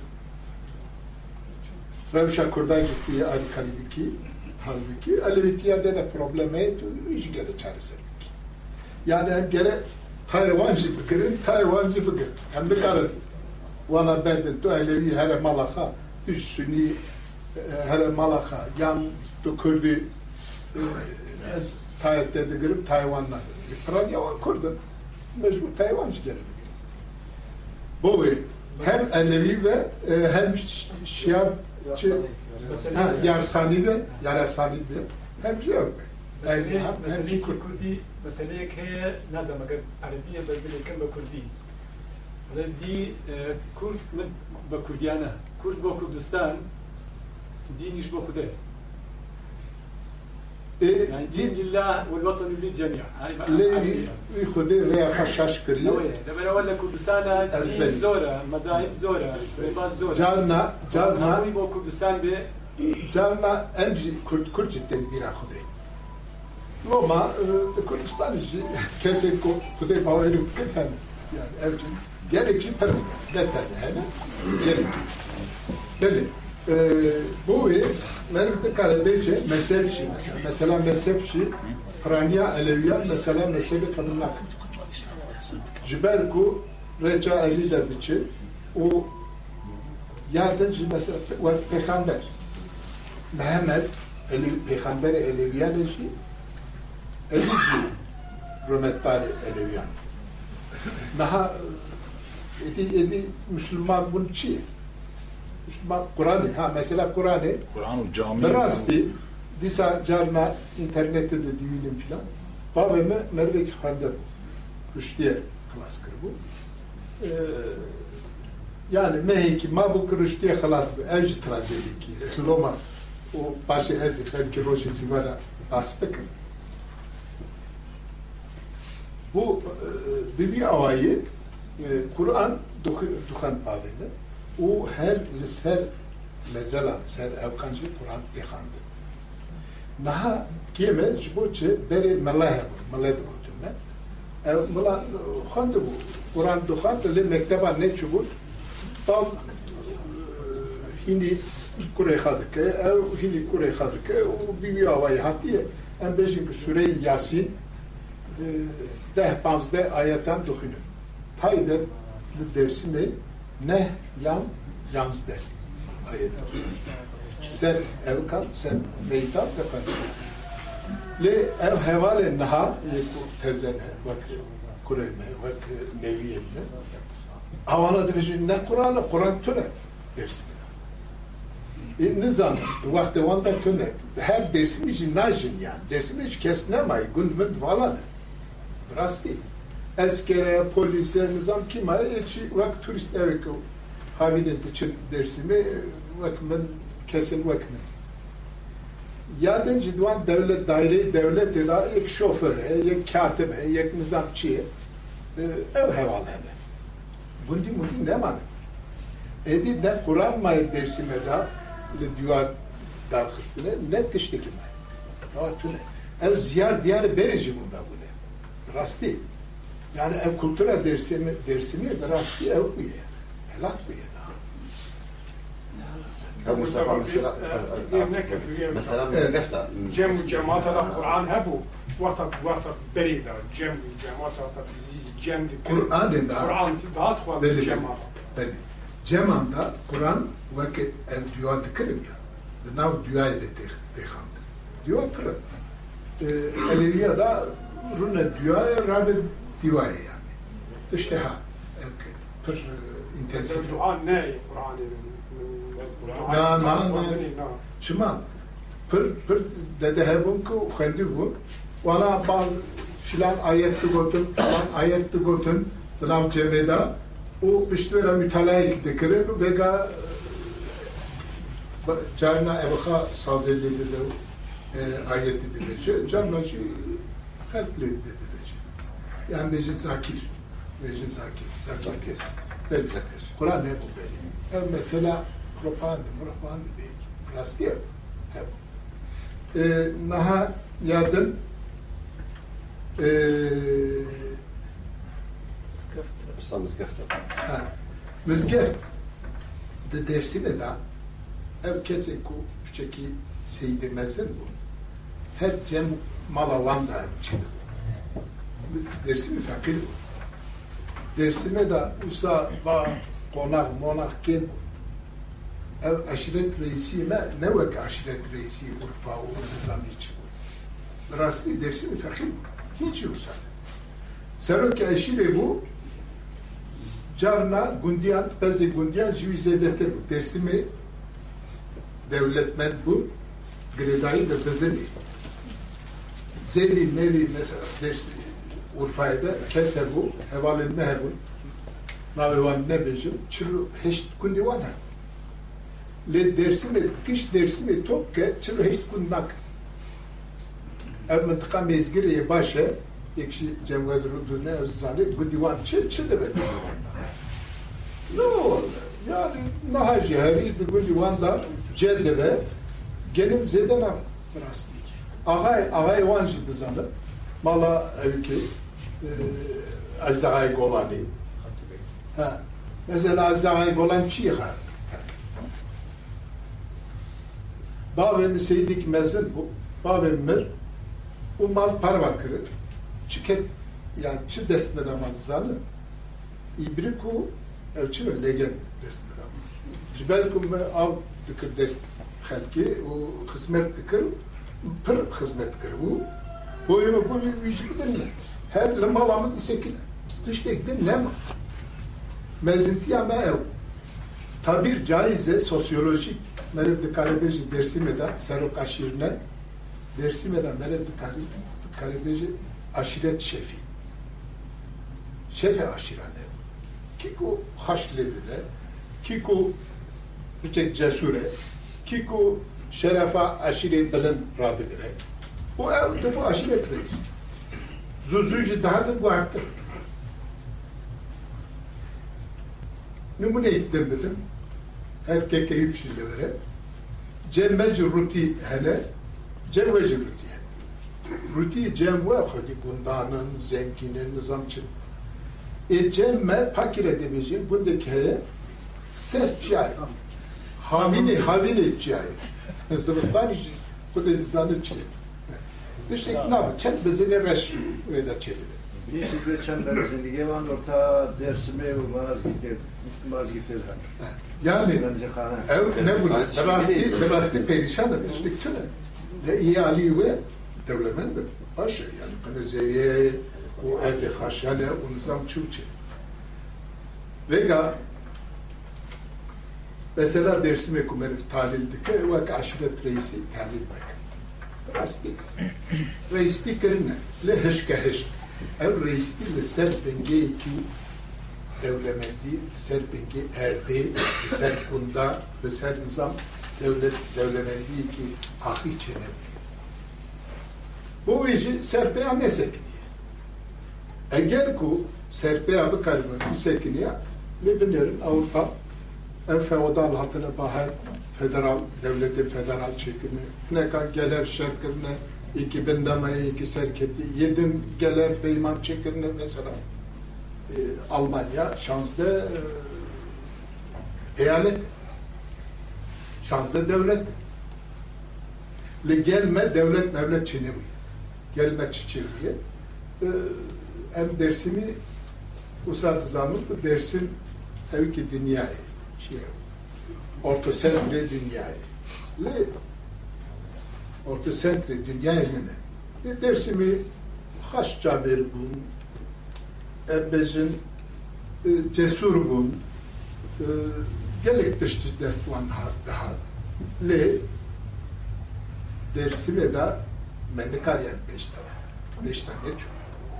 Revşa Kurdan gitti arikani ki halbuki Alevitiyade de problemi iş gere çareselik. Yani hem gere Tayvancı bıkırın, Tayvancı bıkır. Hem de kalır. Vana bende tu Alevi hele Malaka, üç Sünni hele Malaka, yan tu Kürdü ez Tayyip'te de girip Tayvan'la. Kıran yavan Kürdü. Mecbur Tayvancı gere bıkır. Bu hem Alevi ve hem Şia Ha, yarsani ve yarasani ve hem şey yok. مسألة مسألة كردي مسألة هي نادم أجد عربية بس بالكم بكردي. هذا دي كرد من بكرديانا كرد بكردستان دي نيش بخده. يعني دين لله والوطن للجميع. ليه يخدي ريا خشاش كريه. لما ولا كردستان دين زورة مذاهب زورة ريبات زورة. جالنا جالنا. هاي بكردستان به. جالنا أنجي كرد كرد جدا بيرا خدي. Ama Kürdistan işi kesin kudey bağlayıp giden yani evcil gerekçi permit beter yani gerekçi. Belli. Bu ve merkezde kalbece mezhepçi mesela mesela mezhepçi Praniya Aleviya mesela mezhebi kadınlar. Jiberku Reca Ali dediği o yardımcı mesela var peygamber Mehmet Ali peygamber Aleviyaleci Elici Römettari Eleviyan. Daha edi edi Müslüman bunun çiğ. Müslüman Kur'an'ı ha mesela Kur'an'ı Kur'an'ı cami biraz değil. Disa carna internette de divinim filan. Babeme Merve Khandır Rüştiye klas kır bu. Ee, yani meheki ma bu Rüştiye klas bu. Evci trajedi ki. Loma o başı ezi belki roji zivara aspekim. Bu Bibi Avayı Kur'an duhan babında o her liser mesela ser evkancı Kur'an dekandı. Naha kime jiboçe beri melahe bu meled bu tümle. Ev mela khandı bu Kur'an duhan le mekteba ne çubut tam hindi Kur'an khadık ev hindi Kur'an khadık o Bibi Avayı hatiye en bejin ki Sure-i Yasin ده پانزده آیتان دخونه تایبت درسیمه نه yan yansıdı ayet dخونه سر evkan سر meytan tefekkür le ev hevale naha terzene vak kureme vak neviyemne avana division ne Kur'an'ı Kur'an tüne dersimine e nizam vakti vanda tüne her dersim için najin yani dersim için kesnemay gündüz falan Rasti. Eskere, polise, nizam kima, ekşi vak turist evek o havinin için dersimi vakmen kesin vakmen. Yadın cidvan devlet daire devlet eda ek şoför, ek katip, ek nizamçı ev hevalene. Bundi mundi ne mani? Edi ne Kur'an may dersime da le diyor darkıstine ne tişteki may. Rahatune. Ev ziyar diyarı berici bunda bu ne? Rasti. Yani ev kültüre dersimi, dersimi rasti ev bu ya. Helak bu ya. Ya Mustafa mesela mesela mesela cem cemaata da Kur'an hebu vata vata berida cem cemaata da cem Kur'an da Kur'an da Kur'an cemaat. Belli. Cemaata Kur'an ve ki ev dua dikrim ya. Nav dua ede tehand. Dua pırın. Aleviya da rune duaya rabit duaya yani. İşte ha. Pır intensif. Dua ne Kur'an Na na na. Şuma pır pır dede hebun ku kendi bu. Wana bal filan ayetli gotun, filan ayetli gotun, dınav cemeda, o işte mütalaya dikirir ve ga carna evha sazelidir ayeti dilece, carna şey kalple dilece. Yani mecid zakir, mecid zakir, zakir. Belki Kur'an ne bu benim? Yani mesela propaganda, propaganda belki, rastıyor hep. Ee, naha yardım eee Sam mizgefte. Mizgeft de dersine da ev kese ku şeki seydi mezin bu. Her cem malavan da çiğdi. Dersimi fakir bu. Dersime da usa va konak monak kim bu. Ev aşiret reisime ne vek aşiret reisi urfa o nizam için bu. Rastlı dersimi fakir bu. Hiç yok zaten. Seroki aşire bu Carna Gundiyan, Pezi Gundiyan Jüvizedetir bu. Dersimi devletmen bu. Gredayı da bezeli. Zeli, Meli mesela dersi Urfa'da kese bu. Hevalin ne bu. Navevan ne bejim. Çırı heşt kundivan ha. Le dersimi, kış dersimi tokke çırı heşt kundak. Ev mıntıka mezgireye başa ekşi cemved rudune evzani gundivan çı çıdır et. Ne oldu? Yani naha ceheri bir gundivanda ceddeve gelim zeden av rastlı. Ağay, ağay vancı dızanı mala evki azağay golani. Ha. Mesela azağay golan çiğ har. Bavemi seydik mezin bu. Bavemi mir bu mal parva kırır. Çıket yani çı destmedamaz zanı ibriku evçi ve legen destmedamaz. Jibelkum ve av dikir dest halki o hizmet dikir pır hizmet dikir bu boyunu bu vücudu dinle. Her lemalamın isekine. Düştek dinle mi? Mezintiya me ev. Tabir caize sosyolojik merev dikaribeji dersimeden serok aşirine dersimeden merev dikaribeji aşiret şefi. Şefe aşirane. Kiko haşledine, kiko birçek cesure, kiko şerefa aşiret bilen radıgire. Bu evde bu aşiret reisi. Zuzuji dahadır bu artık. Numune ettim dedim. Erkeke yüksülevere. Cemmeci ruti hele, cemveci ruti. Ruti cemve hadi bundanın, zenginin, nizamçı. E cemme pakir edebileceğim bundaki heye sert cay. Havini, havini cay. Sıvıstan işi, bu da nizanı çiğ. Düştek ne yapı? Çet bezini reş veda çevirir. Bir şekilde çember zindigi var, orta dersime vazgeçtir, vazgeçtir. Yani, ev ne bu? Derasti, derasti perişanı, düştek çöne. De iyi Ali ve devlemendir. Başı yani, hani zeviye, o evde haşyane, o nizam çuçe. Vega, mesela dersime kumerif talildike, vak aşiret reisi talil bakın. Rasti. Reisti kirine, le heşke heşke. Ev reisti le ser benge iki devlemendi, ser benge erdi, ser bunda, ser nizam devlet devlemendi iki ahi çenevi. Bu veci serpeya ne sekniye? Eğer ku serpeya bu kalbini sekniye, Lebinerin Avrupa en feodal hatına bahar federal devleti federal çekimi ne kadar gelev şeklinde iki bin demeye iki serketi yedin gelev feyman çekimine mesela e, Almanya şanslı e, eyalet şanslı devlet le gelme devlet mevlet çinevi gelme çiçeğiye e, hem dersimi usat zaman bu dersin evki dünyayı şey orta sentre dünyayı le orta sentre dünyayı ne dersimi haşça bir bun ebezin cesur bun gelek dıştı destvan daha le dersime de mendikar yani beş tane beş tane çok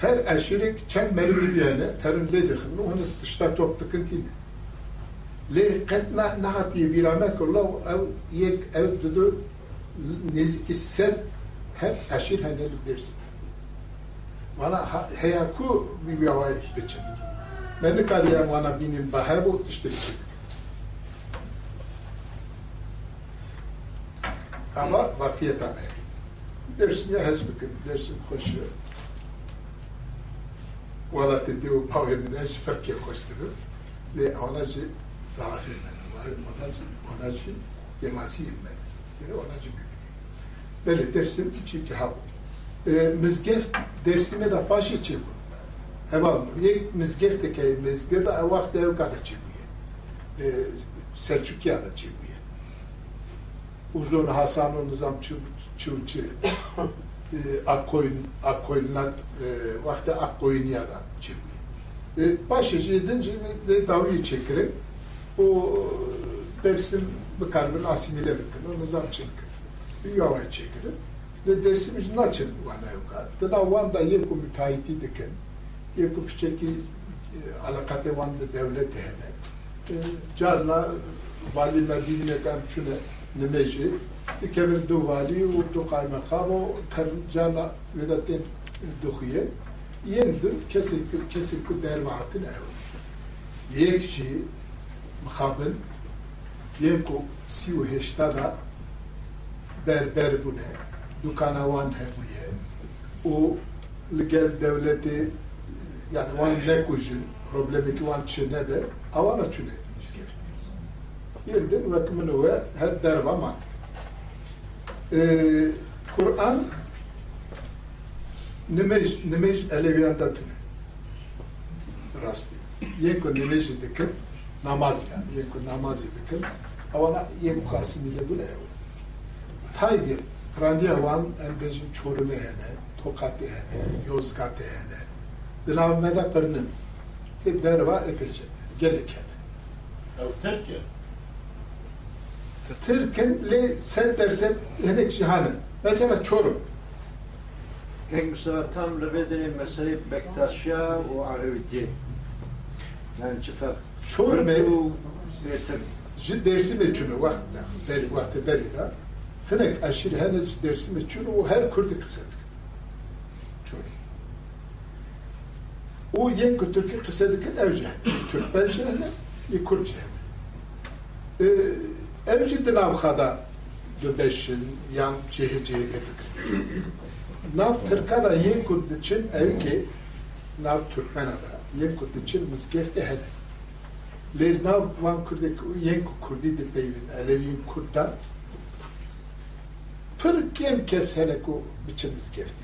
her eşirik çen merviyene terin ledik onu dışta top tıkıntıydı. Le qetna nahati biramek Allah ev yek ev dudu nezik set hep eşir hanelik dersin. Bana heyaku bir yavay biçim. Beni kaliyem bana benim bahabu tıştı biçim. Ama vakiyet amel. Dersin ya hezbüküm, dersin hoşu. Valla tediyor pavelmine farkı koşturur. Ve onacı zaafir benim. Onacı, onacı yemasiyim ben. Yani onacı büyük. Böyle dersim çünkü ha. Mizgef dersime de başı çekiyor. Hemen yek mizgef de ki mizgef de vakti evkada çekiyor. Selçukiya'da çekiyor. Uzun Hasan'ın nizam çılçı Akkoyun, Akkoyunlar vakti Akkoyuniya'da çekiyor. Başıcı edince de davayı çekirim. O dersim bu kalbin asimile bakın. O nizam çekiyor. Bir yavay çekirim. De dersimiz naçın vana yok. Dına vanda yeku müteahhiti diken. Yeku pişeki alakate vanda devlet hene. Carna vali medine kamçune nemeji. Dikever du vali u du kaymakamo ter carna vedaten duhiye. Yendir kesilkü kesilkü dervahatin ev. Yekçi mukhabil yeku siu heştada berber bune. Dukana wan hebuye. O legal devleti yani wan nekujin problemi ki wan çinebe avana çine miskefti. Yerden vakmını ve her derva man. Kur'an nimej nimej eleviyanda tüne. Rasti. Yenko nimej dikin namaz yani. Yenko namaz dikin avana yenko asimile bune ev. Taybi Prandiya wan embejin Çorum'e hene, Tokat'e hene, Yozgat'e hene. Dilavmeda kırnım. Hep derva epeyce. Gelek hene. Ev Türkiye. Türk'ün le sen dersen henek cihanın. Mesela Çorum. Peki mesela tam lebedeni mesele Bektaşya ve Areviti. Yani çıfak. Çorum'e jid dersim içine vakti, beri vakti beri da. Henek aşırı henüz dersim için o her Kürt'ü kısadık. Çorum. O yen Kürt'ü kısadık evce. Türkmen şehri, bir Kürt şehri. Evci dinavxada döbeşin, yan cehi cehi de fikir. Nav Türkada yen Kürt için evki, nav Türkmenada yen Kürt için mizgefte hene. Ler nav van Kürt'ü yen Kürt'ü de peyvin, Aleviyin Kürt'ta pır kem kes hene ku biçimiz kefti.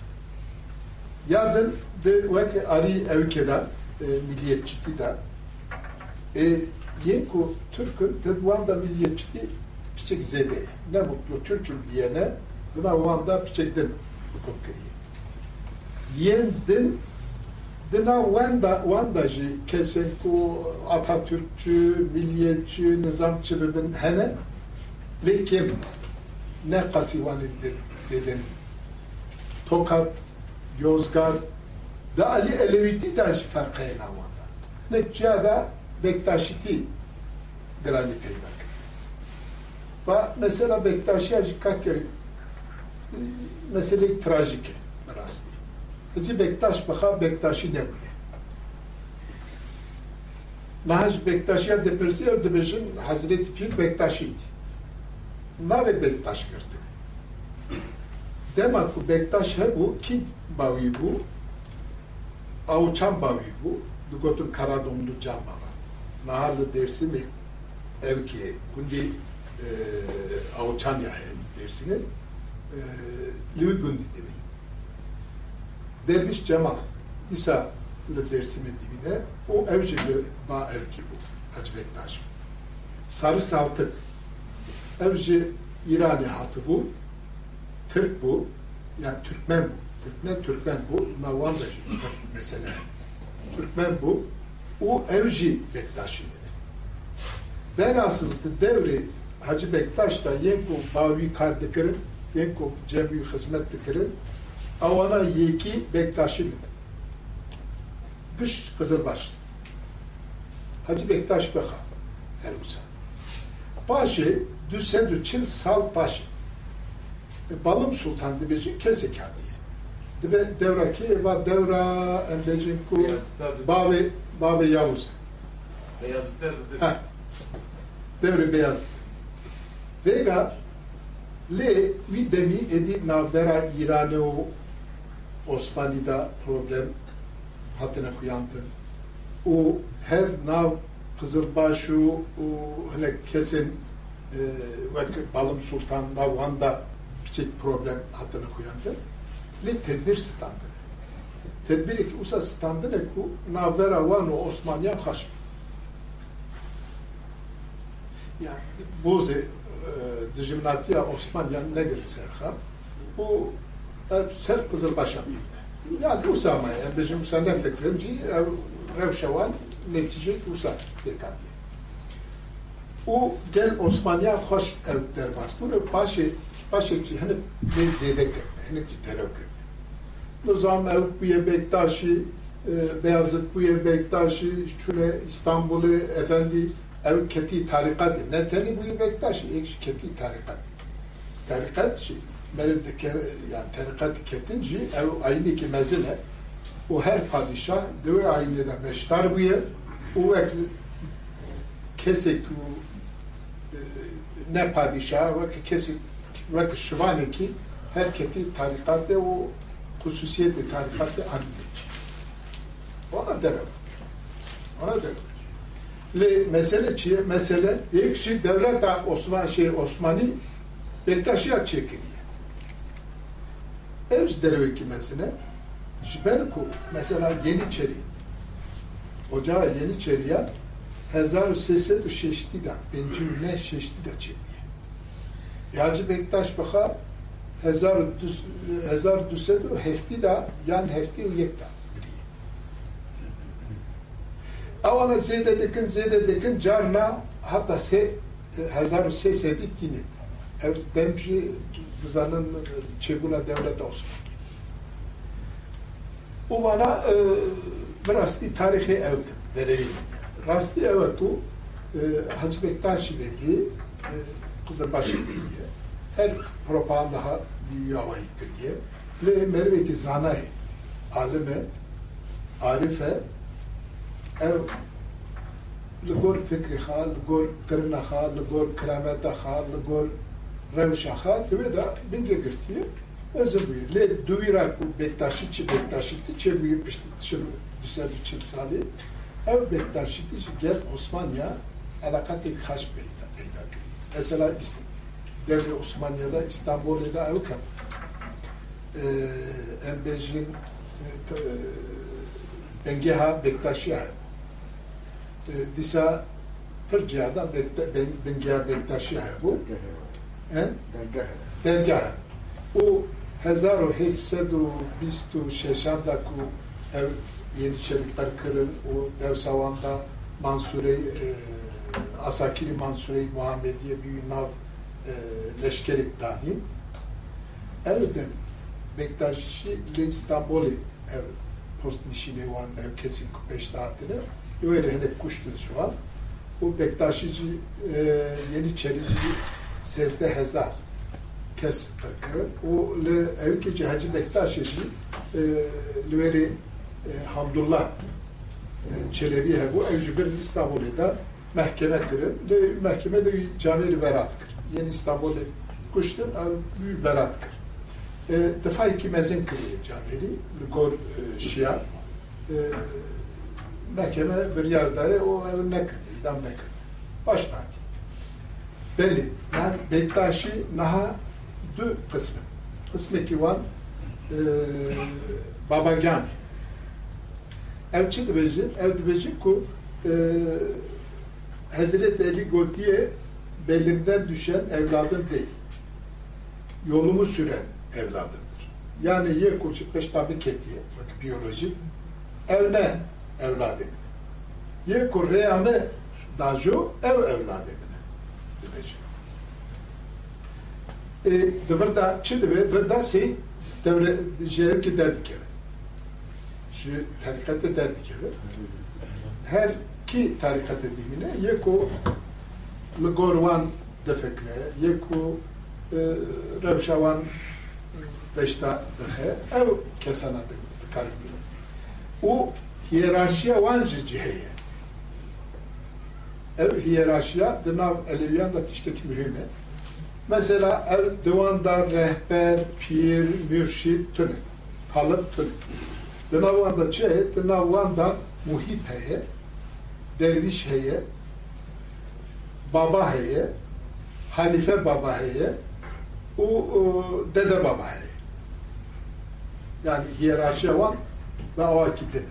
Yadın de vaki ari evkeda milliyetçiti da yen ku Türk'ün dedvanda milliyetçiti piçek zede. Ne mutlu Türk'ün diyene buna vanda piçekten hukum kiriye. Yen din dina vanda vandajı kesen ku Atatürkçü, milliyetçi, nizamçı bibin hene lekim ne kasivanıdır zeden. Tokat, Yozgat, da Ali Eleviti de farkayın avanda. Ne cihada Bektaşiti grani peyda kırıyor. Ve mesela Bektaşi acı kakir mesele trajik rastı. Hacı Bektaş baka Bektaşi ne bu? Nahaj Bektaşi'ye depersi evdebejin Hazreti Pir Bektaşi'ydi. Nave Bektaş gördü. Demek ki Bektaş he bu, ki bavi bu, avuçan bavi bu, dugotun Karadomlu can baba. Nahalı dersi mi evki, kundi avuçan yahen dersini, livi gundi demin. Derviş Cemal, İsa'lı dersimi dibine, o evcili ba evki bu, Hacı Bektaş. Sarı Saltık, evci İrani hatı bu, Türk bu, yani Türkmen bu, Türkmen, Türkmen bu, Navvan da mesela, Türkmen bu, o evci Bektaş'ı dedi. Velhasıl devri Hacı Bektaş da yenko bavi kardekirin, yenko cembi hizmet dikirin, avana yeki Bektaş'ı dedi. Piş Kızılbaş. Hacı Bektaş Beka. Her Musa. Paşe, düsedü çil sal paşe. Balım Sultan dibeci kesek hadiye. Dibe devraki ve devra embecin ku Bavi Bavi Yavuz. Beyazıt'ta Ha. Devre Beyazıt. Vega le vi demi edi navbera İran'ı o Osmanlı'da problem hatına kuyandı. O her nav Kızılbaşı o hele kesin e, Balım Sultan Navhan'da bir problem hatına kuyandı. Le tedbir standı. Tedbir ki usa standı ne ku navbera vanu Osmanlı'ya kaçma. Yani boze dijimnatiya Osmanlı'nın nedir serha? Bu ser Kızılbaş'a bildi. Yani Usama yani bizim Usama fikrimci revşevan netice Usa dekadi. O gel Osmanlı'ya hoş ev derbas. Bunu başı başı ki hani ne zede kırdı, hani ki terör kırdı. Nizam ev buye Bektaşi, Beyazıt buye Bektaşi, şöyle İstanbul'u efendi ev keti tarikat, ne teni buye Bektaşi, ekşi keti tarikat. Tarikat şey, benim de yani tarikat ketinci ev aynı ki mezile, o her padişah döve aynı da meştar buye, o ek kesek ne padişah ve kesek ve şivane ki her keti tarikatte o hususiyeti tarikatte anlayacak. Ona derim. Ona derim. Le mesele çiye mesele ilk şey devlet Osman şey Osmanlı Bektaşi'ye çekiliyor. Evz derevi ki mesele Jiberku mesela Yeniçeri Ocağı Yeniçeri'ye Hezar sese düşeşti da bencilne şeşti da çekiliyor. Hacı Bektaş baka hezar hezar düsedu hefti da yan hefti yekta biliyor. Avana zede dekin zede dekin carna hatta se hezar ses editini ev demci kızanın çebula devlet olsun. O bana e, biraz di tarihi evdim dereyim. Rasti evet bu Hacı Bektaş'ı belli Kızılbaşı biliyor. Her propaganda bir havayı kırıyor. Le merve ki zanay alime arife ev ligor fikri khal, ligor kırna khal, ligor krameta khal, ligor revşa khal ve da binge girtiyor. Ezbuyor. Le duvira ku Bektaş'ı çi Bektaş'ı çi büyük bir şey düsel çil sali. Ev Bektaş'ı gel Osmanlı'ya alakati haş peyda peyda kırıyor. Mesela Devlet Osmanlı'da İstanbul'da ev kap. Embejin Bengeha Bektaşi'ye. Disa Pırcı'da Bengeha Bektaşi'ye bu. Dergah. O Hezaru Hessedu Bistu Şeşanda ku ev Yeniçerikler kırın o dev savanda Mansure Asakiri Mansure Muhammediye bir nav leşkerik dahil. Evden Bektaşi ile İstanbul'u ev post nişine olan ev kesin kupeş dağıtını öyle hele kuştuğu var. O Bektaşici Yeniçerici sezde hezar kes kırkırı. O ev ki Hacı Bektaşici Lüveri Hamdullah Çelebi bu evcüberin İstanbul'da mahkeme kırı. Mahkeme de cami-i verat kır. Yeni İstanbul'u kuştur, büyük verat kır. Defa iki mezin kırıyor cami-i, Gor Şia. Mahkeme bir yerde o evin ne kırdı, idam ne kırdı. Başladı. Belli. Yani Bektaşi naha dü kısmı. Kısmı ki var Babagan. Evçi dibeci, ev dibeci ku Hazreti Ali Goti'ye belimden düşen evladım değil. Yolumu süren evladımdır. Yani ye koçuk beş tabi ketiye, bak biyolojik, evne evladım. Ye ko reyame dajo ev evladım. Dibeci. E, dıvırda, çi dibe, vırda şey, devre, jev ki derdi kere. tarikatı derdik gibi. Her ki tarikat edimine yeko Gorwan de fikre, yeko revşavan beşta dehe, ev kesana de karibir. O hiyerarşiya wan ji ciheye. Ev hiyerarşiya dınav Eleviyan da tişteki mühime. Mesela ev divanda rehber, pir, mürşid tüne, talip tüne. Dınav da çeye, dınav da muhit heye, derviş heye, baba heye, halife baba heye, o, o dede baba heye. Yani hiyerarşiye var ve o akidine.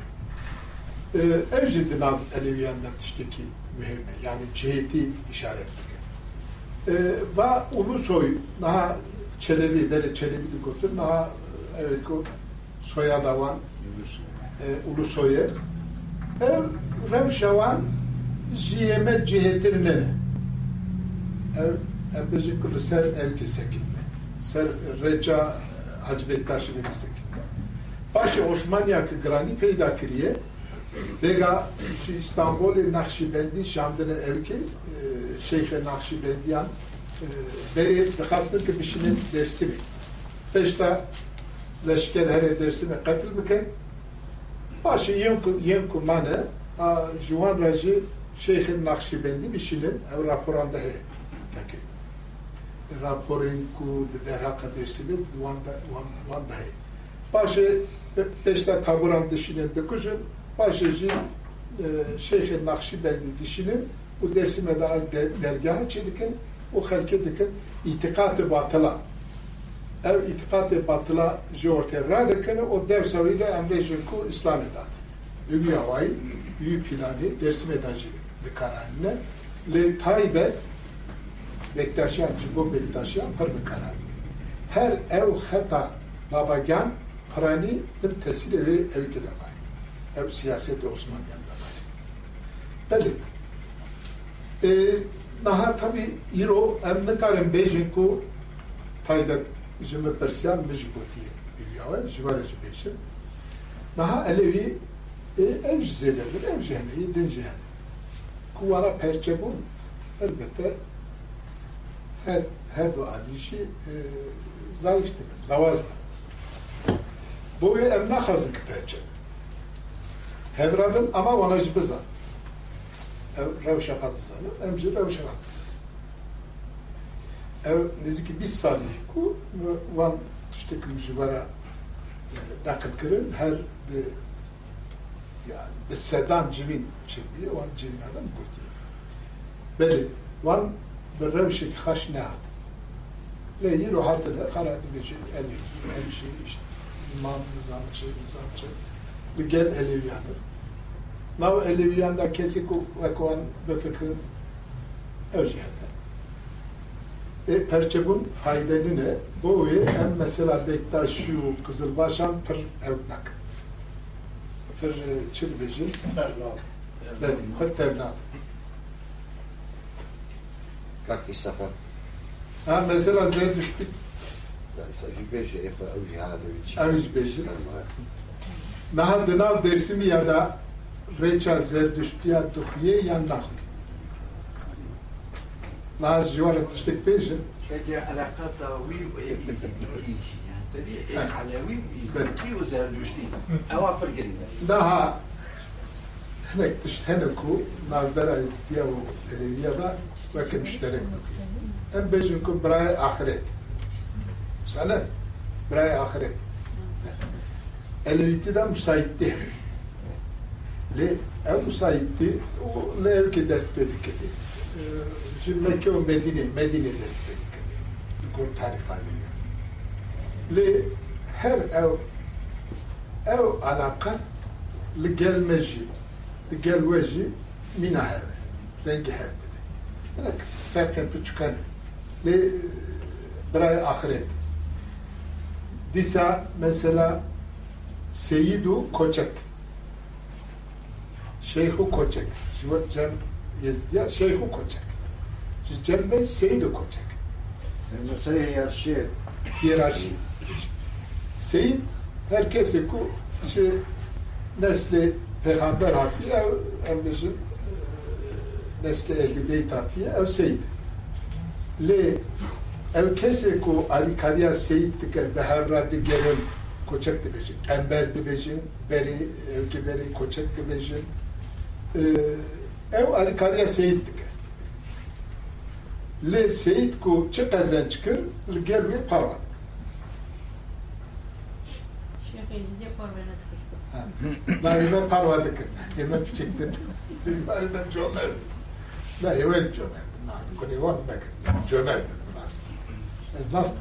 Ee, evci dınav Eleviyan'da tişteki mühime, yani ciheti işaret ediyor. Ee, ve Ulusoy, daha Çelebi, böyle Çelebi'li götür, daha evet o soya da var, e, Ulusoy'e. Ev revşavan jiyeme cihetir nene. Ev, ev bezi kulu ser ev ki sekinme. Ser reca Hacı Bektaş'ı beni sekinme. Başı Osmaniye ki grani peyda kiriye, Vega şu İstanbul'u Nakşibendi Şam'dene evki Şeyh-i Nakşibendiyan beri dıkasını ki bişinin dersi mi? Beşta leşker her dersine katıl bike başı yenku manı Juan Raci Şeyh-i Nakşibendi bişinin ev raporanda he peki raporin ku derhaka dersi mi vanda he başı beşta taburan dışının de kuşun Başıcı e, Şeyh-i Nakşibendi dişinin o dersime daha dergahı çedikin, o halke dikin itikad-ı batıla. Ev itikad-ı batıla jorte radikin, o dev savıyla emrejinku İslam edat. Dünya vay, büyük planı dersime dacı bir kararına. Le taybe Bektaşyan, Cibo Bektaşyan her bir karar. Her ev hata babagan parani bir tesir evi evi de var. Ev siyaseti Osmanlı'nda var. Belli. Ee, daha tabi iro emne karem bejinku taybet jime Persiyan mecbutiye biliyor. Jivareci bejim. Daha Alevi e, ev jizelerdir, ev cehneyi, din cehneyi. Kuvara perçebun elbette her her dua dişi e, zayıftır, lavazdır. Bu emne hazık perçebun. Hevradın ama ona cibizan. Revşakat zanı, emci revşakat zanı. Ev neziki biz salih ku, van tüşteki mücibara nakit kırın, her de yani biz sedan civin şekliye, van civin adam kurdiye. Beli, van bir revşek haş ne adı. Leyi ruhatıyla kara bilecek, eli, hemşi, işte, imam, nizamçı, nizamçı, bir gel Eleviyan'ı. Nav Eleviyan'da kesik ve kovan ve fikrin evcihende. E perçebun faydalı ne? Bu hem mesela Bektaş, şu Kızılbaşan pır evnak. Pır çilbeci. Dedim, pır tevnat. Kaki sefer. Ha mesela Zerdüştü. Evci hala devici. Evci beji. Naha dınav dersimi ya da reça Zerdüştüya duhiye yan nakli. Naha jivaret tüştek beji. Peki alakat davi ve iziditi. Tabii Alevi iziditi ve Zerdüştü. Ava pergelinde. Daha henek tüşteneku navbera izdiya ve Eleviyada veki müşterek duhiye. Em bejinku bray ahiret. Sana bray ahiret. Eleviti de müsaitti. Le ev müsaitti, o le ev ki dest pedikedi. Şimdi Mekke o Medine, Medine dest pedikedi. Kor tarih haline. Le her ev ev alakat le gelmeci, le gelveci mina heve. Dengi hev dedi. Yani ferken küçükken le bray ahiret. Disa mesela Seyyidu Koçak, Şeyhu Koçak, Cem Yezdiya Şeyhu Koçak, Cem Bey Seyyidu Koçak. Mesela nesli peygamber hatiye ev emrizin nesli ehli beyt hatiye ev seydi. Le ev kese ku Ali Kariya Seyit dike behavra digerin koçak dibecin, ember dibecin, beri evki beri koçak dibecin. Ev Ali Kariya Seyit dike. Le Seyit ku çı kazen çıkır, gel ve parvat. Şeyh parvat. Na yeme parvat dike. Yeme piçektir. Divarından cömert. Na yeme cömert. Na koni var bakın. Cömert. Ez nasıl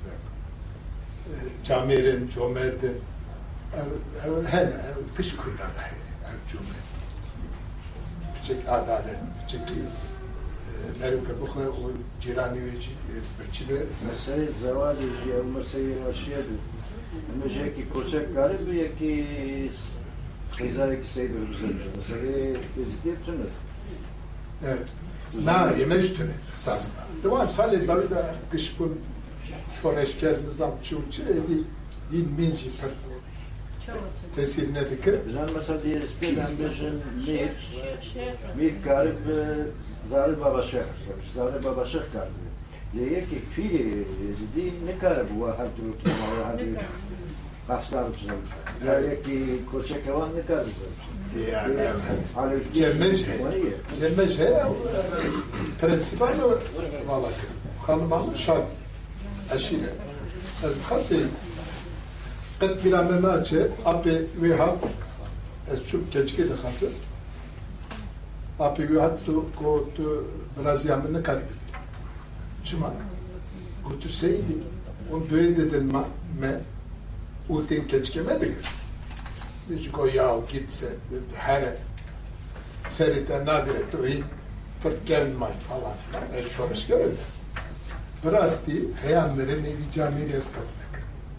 Camer'in, Cömert'in, her kış kurda da Cömert. Küçük adalet, küçük merhaba bu kadar o cirani ve birçile. Mesela zavadi ya mesela aşiyadu. Ama şey ki koçak garip ya ki kızay ki seydir bizim. Mesela izleyip tünür. Evet. Na yemeştüne esasında. Devam sale Davida kışpun şoreşker nizam çuçu edi din minci per tesirine dikir. Bizden mesela diğer isteden bizim mir mir garip Zahir Baba Şeyh. Zahir Baba Şeyh garip. Liye ki fili di ne garip bu her türlü tutma her türlü kaslar bizim. Liye ki koçak evan ne garip. Yani cemmece, cemmece prensipal valla ki hanımın şadi, aşire. Az khasi qed bila menaçe api ve hat az çok keçke de khasi. Api ve hat tu ko tu Brazyamını kalbi. Çima ko tu seydi on döye dedin ma me utin keçke me de. Biz goya gitse her seriden nadire tuhi Türkçenmay falan filan. E şorış görüldü. Biraz değil, hayamların evi camiyes kabulek.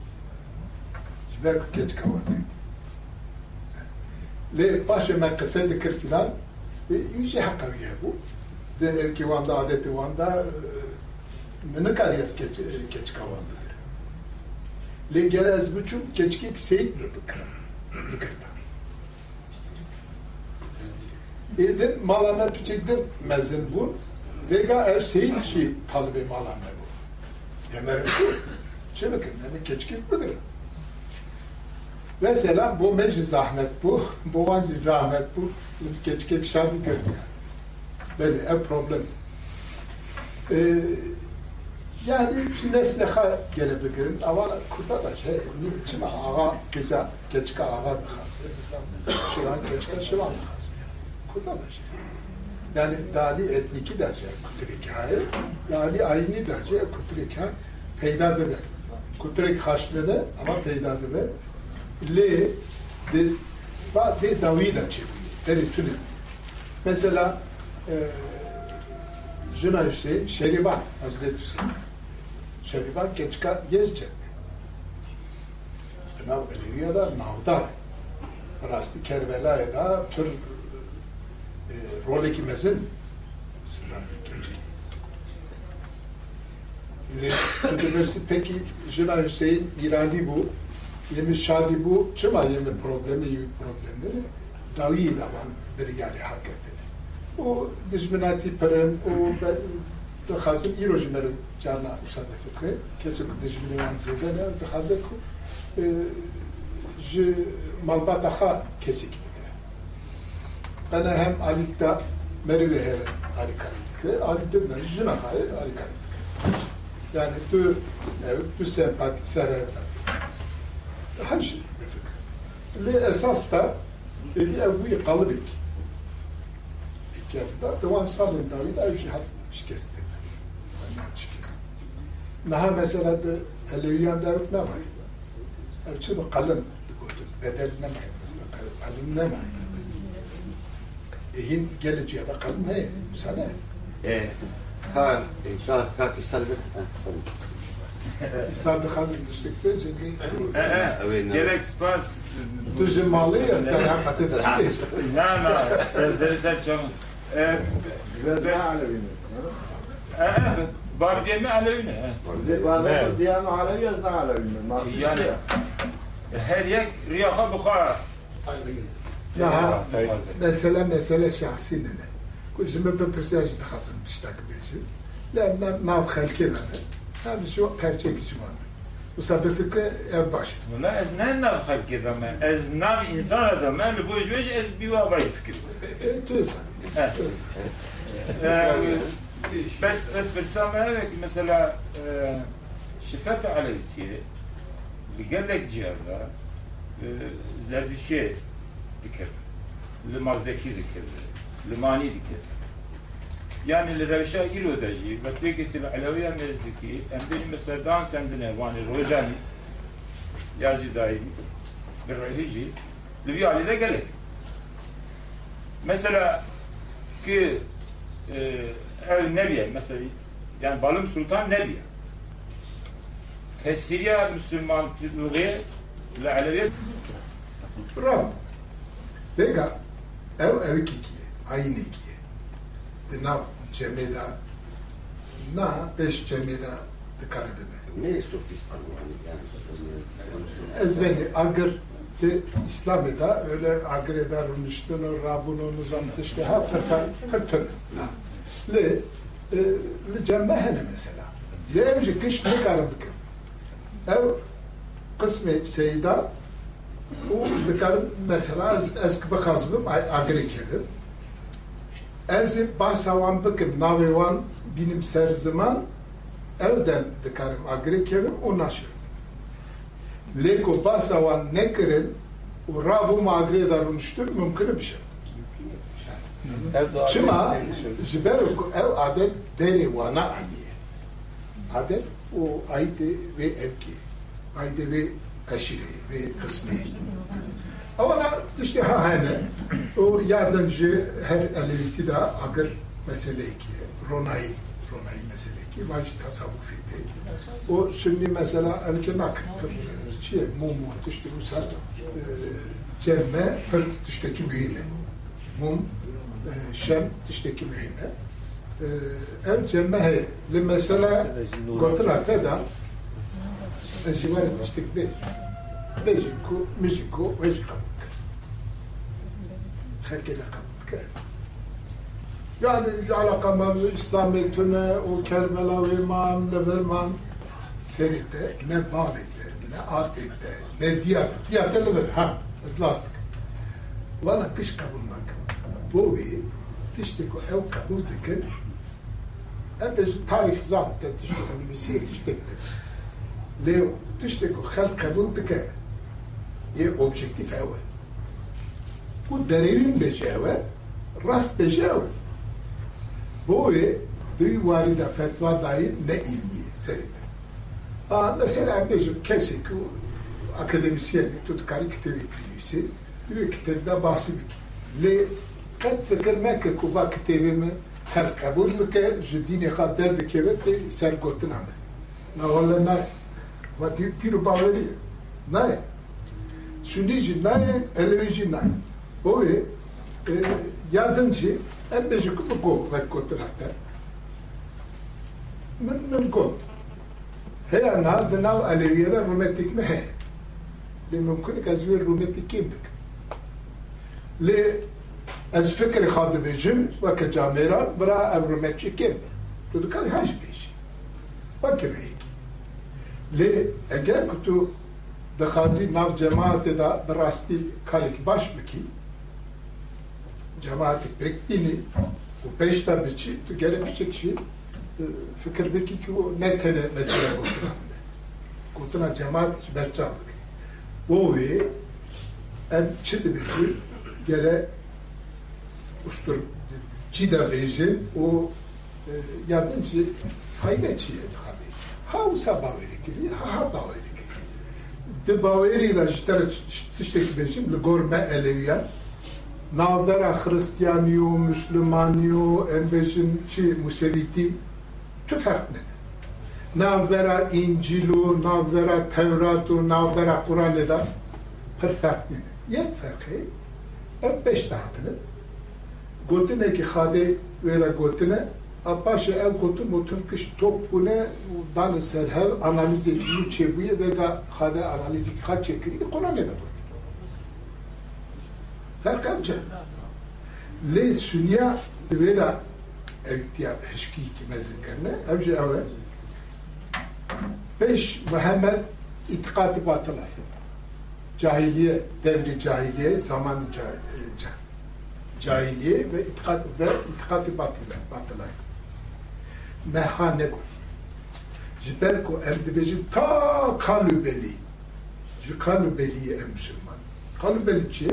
Belki geç kabulek. Le başı mekkese dikir filan yüce hakkaviye bu. De evki vanda adeti vanda mınıkariyes geç geç kabulek. Le gerez buçum keçkik seyit mi bıkırım? Bıkırda. Edin malame piçekdir mezin bu. Vega ev seyit şey talbi malame bu. Demer bu. Şey bakın, yani keçkik midir? Mesela bu meci zahmet bu, bu vancı zahmet bu, keçkik şadi gördü yani. Böyle ev problem. Ee, yani şimdi nesleha gelebilirim ama kurda da şey, niçin ağa kıza, keçka ağa da khası, mesela şivan keçka şivan da khası. Kurda da şey. Yani dali etniki da şey, kutrek hayır, dali ayni da şey, kutrek hayır, peyda da ver. Kutrek haşlığını ama peyda da ver. Le, de, ve davi da çeviriyor, deri tünü. Mesela, e, Juna Hüseyin, Şeriban, Hazreti Hüseyin. Şeriban keçka yezce. Nav Eleviya'da navdar. Rastı Kerbela'da tür roleki mezin standı keçki. Tüdüversi peki Juna Hüseyin İrani bu. Yemi şadi bu. Çıma yemi problemi, yemi problemi. Davi davan bir yari hak ettiğini. O dizminati peren, o دخازن ایروج مرد جانا usad fikre kesi ku dijminan zedene dخازن ku j malbata kha kesik digre ana hem alikta merve he alikalikre alikte mer jina hayır alikalik yani tu evet tu sempati sere her şey fikre le esas da eli evi qalbik ikabda devam salın davida ev şey şikesti Naha mesela de Aleviyan'da yok ne var? Çünkü kalın bedel ne var? Kalın ne var? Ehin geleceğe de kalın ne? Sana? Ee, ha, ha, ha, İsa'lı bir. İsa'da hazır düştükse şimdi. Gerek spas. Tüzü malı ya, daha patates çıkıyor. Ne ne, sebzeli seçiyorum. Biraz Alevi mi? Evet. Bardiyemi Alevine. Bardiyemi Alevi yazdan Alevi mi? Yani her yer riyaha bukha Na, mesela mesele şahsi ne? Kuzime bir persaj dixazım piştak beji. Lan nav xalki da. Hem şu perçek için var. Bu sabırlıkla ev baş. Ama ez ne nav xalki da mı? Ez nav insan da mı? Bu iş ez bir vabay fikir. Tüz. بس بس بتسامح لك مثلا شفت على الشيء اللي قال لك جهه زاد الشيء ذكر المازدكي ذكر الماني ذكر يعني اللي رشا يلو دجي بتلقيت العلويه نزدكي عندنا مثلا دانس عندنا واني روجاني ياجي دايم بالرهيجي اللي بيعلي ده قال لك مثلا كي ev Nebiye mesela yani Balım Sultan Nebiye Kesiriya Müslümanlığı ile Aleviyet Bravo. Lega ev ev kikiye aynı kiye. Dinav cemeda na beş cemeda dikaribime. Ne sofistan yani? Ezbeni agır de İslam'da öyle agır eder unuştunu Rabbunu nizamtıştı ha perfect perfect. Le, le cemmehene mesela. Le evci kış ne karım bıkır. Ev kısmı seyda o dikarım mesela eski bakazım agri kedim. Ezi bahsavan bıkım navevan benim ser zaman evden dikarım agri kedim o naşır. Leko bahsavan ne kırın o Rabbum agri eder unuştur mümkün bir şey. Şima, jiberu ev adet deri wana aniye. Adet o ayde ve evki, ayde ve aşire ve kısmı. Ama işte ha hani o yardımcı her eleviti da agar mesele ki, ronay, ronay mesele ki, vacit tasavvuf etti. O şimdi mesela elkenak, şey mumu, işte bu sar cemme, per tişteki mühime, mum şem tişteki mühime. Ev cemmehe li mesela gotla teda ejivar tiştek bej. Bejinku, mijinku, vejkam. Halkede kapık. Yani alakama İslamiyetine o Kerbela ve İmam ne verman seride ne Babet'te ne Artet'te ne Diyat. Diyat'ta ne ver? Ha, lastik. Valla kış kabulmak. Bu ve tişteko ev kabul dikin. Ebez tarih zaten tişteko üniversite tiştekte. Leo tişteko halk kabul dikin. Ye objektif evvel. Bu derevin beceve, rast beceve. Bu ve duy valide fetva dair ne ilmi seride. Ha mesela bizim kesik akademisyeni tutkari kitabı bilgisi bir kitabda bahsediyor. Le kad fikir mekir kuba kitabımı hal kabul ke jidini kadar dikevet ser gotname. Na valla na vadi piru baveri. Na Sünnici nayn, Alevici nayn. Bu ve yardımcı en beji kutu go ve kontrata. Men men go. Her ana dinav Aleviyada romantik mi he? Le mümkün kazvir romantik kimdik. Le az fikri xadı bejim ve ke camera bra ev romantik kim. Tu dikar haş beji. Bakır heyk. Le eğer kutu دخازی ناو جماعت دا براستی کالیک باش بکی جماعت بکینی و پیش تا بچی تو گره بچک شی فکر بکی که o ne tene mesele gotuna gotuna cemaat berçam beki o ve en çidi beki gere ustur çida beji o yardımcı fayda çiye tabi ha usa baveri kiri ha ha baveri de baveri da işte tiştek bejim le gorme eleviyan navbera Hristiyaniyo Müslümaniyo embejin çi Museviti tu fark ne navbera İncilo navbera Tevrat'u navbera Kur'an'ı da per fark ne yek farkı hep beş tahtını gotine ki khade vela gotine apaşe ev gotun mutun kış top bune dan serhev analiz ediyor çebuye ve khade analiz ki khat çekiri Kur'an'ı da bu فرق أمجد ليه سنيا دويدا اكتياب هشكي كما ذكرنا أوجه أول بيش محمد اتقاد باطلاي جاهلية devri cahiliye zamanı cahiliye ve itikat ve itikad batılar batılay mehane bu jiberko emdibeci ta kalübeli ji kalübeli em Müslüman kalübeliçi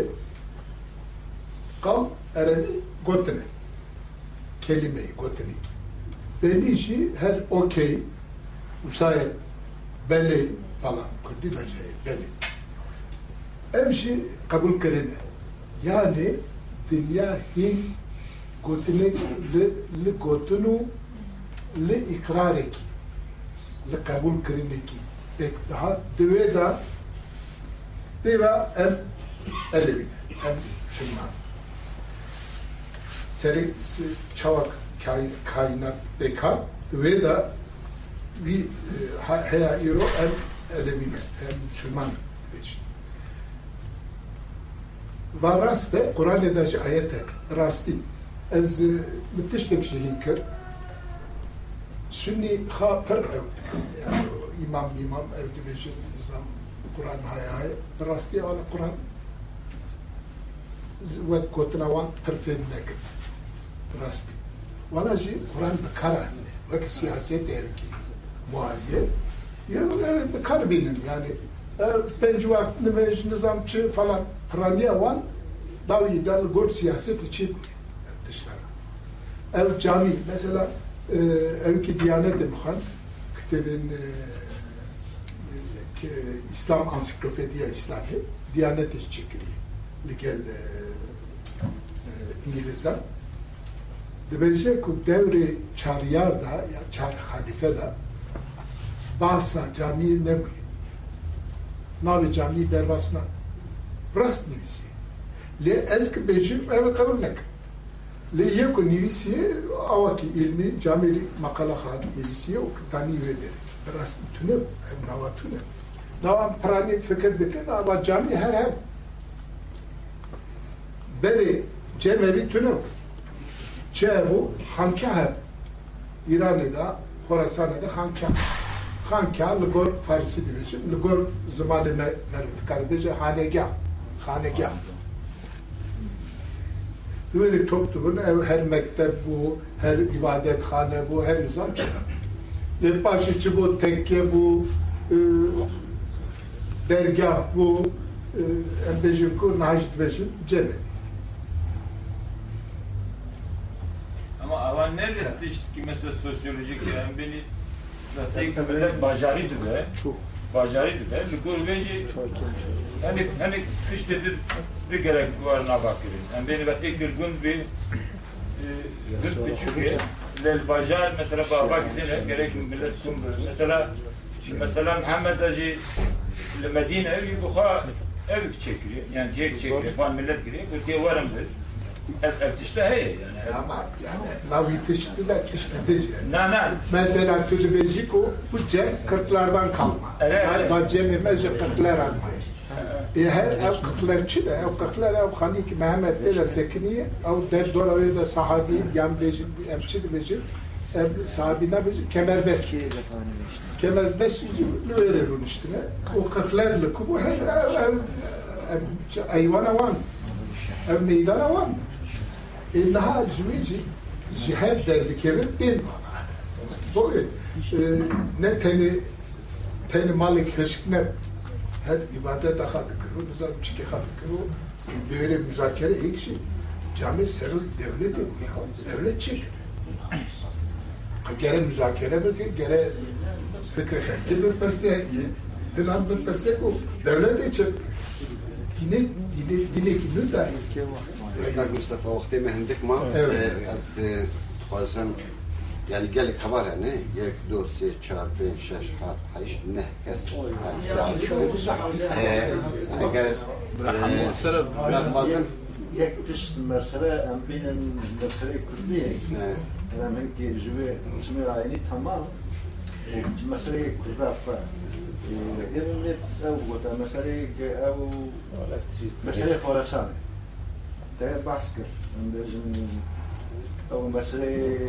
kal ereni gotene kelimeyi gotenik belli işi her okey usayet belli falan kurdi da şey belli emşi kabul kerine yani dünya hin gotenik li gotunu li ikrareki li kabul kerineki pek daha düveda beva em elevine em Müslüman seri çavak kainat bekar düveda bir heya iro em elevine em Müslüman ve rastı Kur'an'daki ayette rastı az mütteştek şeyin kır Sünni ha per yani imam imam evde beşin nizam Kur'an hayay rastı ala Kur'an ve kotnawan perfect naked rastı wala ji Kur'an bekara ve siyaset evki muhalif ya bekar benim yani bence vakti ve nizamçı falan praniye van davi dal gol siyaset için dışlara. Ev cami mesela evki Diyanet-i Muhan kitabın İslam Ansiklopediya İslami Diyanet-i Çekiri ligel İngilizler debece ku devri çariyar da ya çar halife da bahsa cami ne bu? Navi cami derbasına rast nivisi. Le eski bejim eve kabulnek. Le yeko nivisi avaki ilmi camili makala khad nivisi o tani vede. Rast tüne ev nava tüne. Navan prani fikir dikin ava cami her hem. Beri cemevi tüne. Cebu hanka hem. İran'da, Khorasan'da hanka. Hanka ligor Farsi division, ligor zamanı mervet karbeje hanegah, hanegah. Böyle topluluğun ev her mektep bu, her ibadethane bu, her nizam çıkar. Başıcı bu, tekke bu, e, dergah bu, embejim ku, nahit vejim, cebe. Ama avan nerede ki mesela sosyolojik yani beni tek sebeple bacari de bacari de ligor veji hani hani kıştedir bir gerek var na bakırım. Yani beni ve tek bir gün bir bir küçük lel bacar mesela baba gidene gerek millet kum mesela mesela Muhammed Aji Medine evi buha ev çekiyor yani cek çekiyor falan millet giriyor Türkiye varımdır. Eftişte hey yani. Ama yani navi tişti de tişti Na na. Mesela Tüzbeciko bu cem kırklardan kalma. Evet. Va cem mece kırklar almayı. E her ev kırklar çile ev kırklar ev Hanik Mehmet de sekniye ev der dolayı da sahabi yan beci emçi beci ev sahabine beci kemerbest kemerbest verir onun üstüne. O kırklarlık bu her ev ayvana van. Ev meydana van. İnneha zümeci cihad derdik evet değil mi? Doğru. Ne teni teni malik hışk ne her ibadet ahadı kırı, nizam çıkı ahadı kırı, böyle müzakere ilk şey. Camir seril devleti bu ya, devlet çekir. Gere müzakere mi ki, gere fikre şekil bir perse, dinan bir perse bu, devlet için. Yine, yine, yine ki ne dahi? Kak Mustafa, vakti mehendik ma, az txazım, yani gelip haber yani, yek, do, se, çar, beş, şeş, haft, haş, ne, kes, eğer biraz txazım, yek tişt mesele, em binin mesele Kürdiye, hemen ki jüve ismi ayni tamam, mesele Kürda var. Evet, ev mesela mesela Mesele Khorasan. تاير بحث كر من بيجن أو مثلا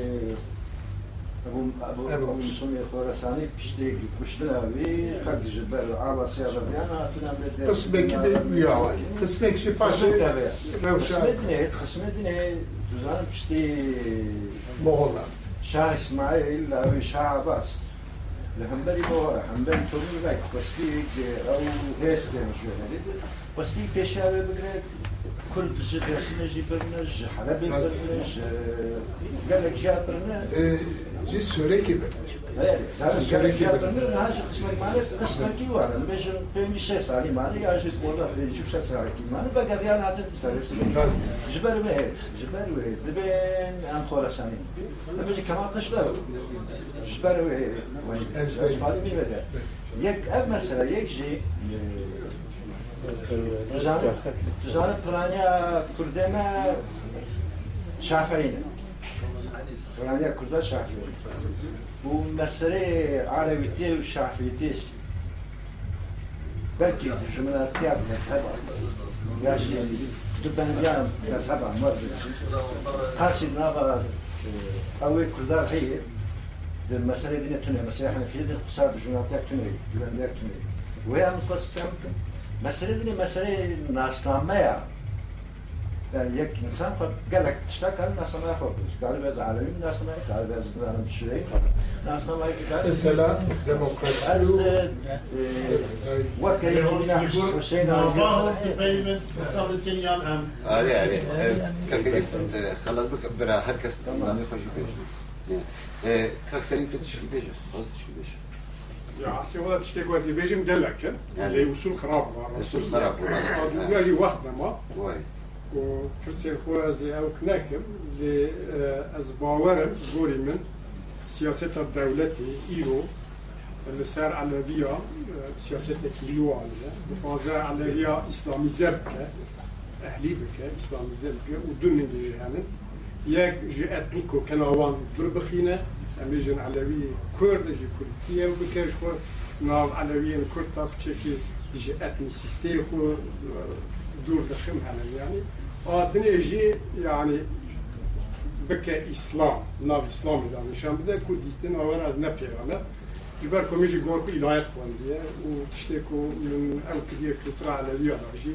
أبو أبو أبو مسلم خراساني بيشتكي بيشتنا بي خد جبل عبا سيارة بيانا تنا بدي قسمك بياوي قسمك شي باشي قسمتني قسمتني تزان بيشتي مغلا شاه إسماعيل أو شاه عباس لهم بري بورا هم بري تومي لك بستيك أو هيس كان شو هذي بستيك بيشاوي بقرأ كل جدرسنا جبرنا حلب برنا قال لك جاب برنا جي سوريكي برنا ايه زاد جاب برنا هاش قسمك معنا قسمك يوانا باش بيمي شاس علي معنا يا جيت والله نشوف شاس علي معنا بقى ريان عاد تسالس جبر وهي جبر وهي دبين ام خراساني دبي كمان تشتغل جبر وهي اسفل مش بدا يك اما سنه يجي تزارت برانيا كردما شافعين برانيا كردا شافعين ومسألة عربيتي وشافعيتيش بلكي جملة تياب مذهبا ياشي دبنديان مذهبا مرد قاسم نابا أوي كردا هي المسألة دي نتوني مسألة احنا في يد الاقتصاد جملة تاك توني دبنديان توني وهي متقصد مسألة دي مسألة ناسنامية يعني يك إنسان قال لك تشتغل ناسنامية خالص قال بس عالمي ناسنامية قال بس عالم الشرعي ناسنامية قال مثلا ديمقراطية وكيل هنا حسين نظام payments بسبب الدنيا الآن آره آره كأنك خلاص بك برا هركس نامي خوشي بيجي كأنك سليم تشكي بيجي خلاص تشكي بيجي يا عسي ولا تشتكي وزي بيجي مدلك اللي وصول خراب وصول خراب ويجي وقت ما واي وكرسي خوازي أو كناكم اللي أزباورم قولي من سياسة الدولة إيرو اللي صار على بيا سياسة كيلو عليها بفازة على بيا إسلامي زربك أهلي بك إسلامي زربك ودون اللي يعني يك جي أتنيكو كناوان دربخينة أميجن علوي كرد جي كردية وبكرش خو ناو علويين كرد بتشكي جي أتنيسيتي خو دور دخم هلا يعني آدني جي يعني بك إسلام ناو إسلام ده مشان بده كرديتنا ورا از نبيرانا يبقى كوميجي غوركو إلايت قاندية وتشتكو من أو كدية كترة علوية راجي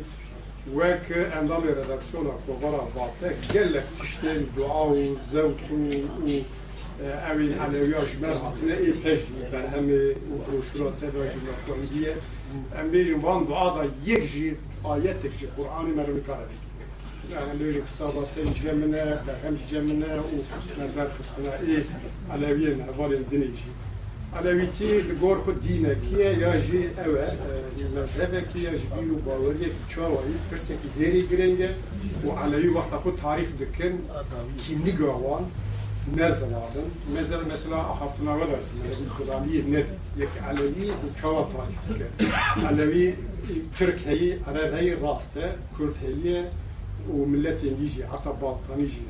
وك أندام الريدكسيون كوفرا باتك قال لك تشتين دعاء وزوج و أوي علوية جمال هاتنا إيه تجي برهم وبروشورات تبعي مكوندية أميرين وان دعاء يجي آياتك جي قرآن مرمي كاربي يعني أميرين كتابات جمنا برهم جمنا ونردار خستنا إيه علوية نهوال الدنيجي علويتي لغور خود دينه كيه ياجي أوه مذهبه كيه ياجي بيو باوريه كتشاوهي برسي كديري گرنگه وعلوي وقت خود تعريف دكن كي نگاوان نزل عادن مثلا مثلا أخفتنا ولا الإسلامية ند يك علوي وكوا تعريف دكن علوي ترك هي عرب هي راسته كرد هي وملت يجي حتى باطني يجي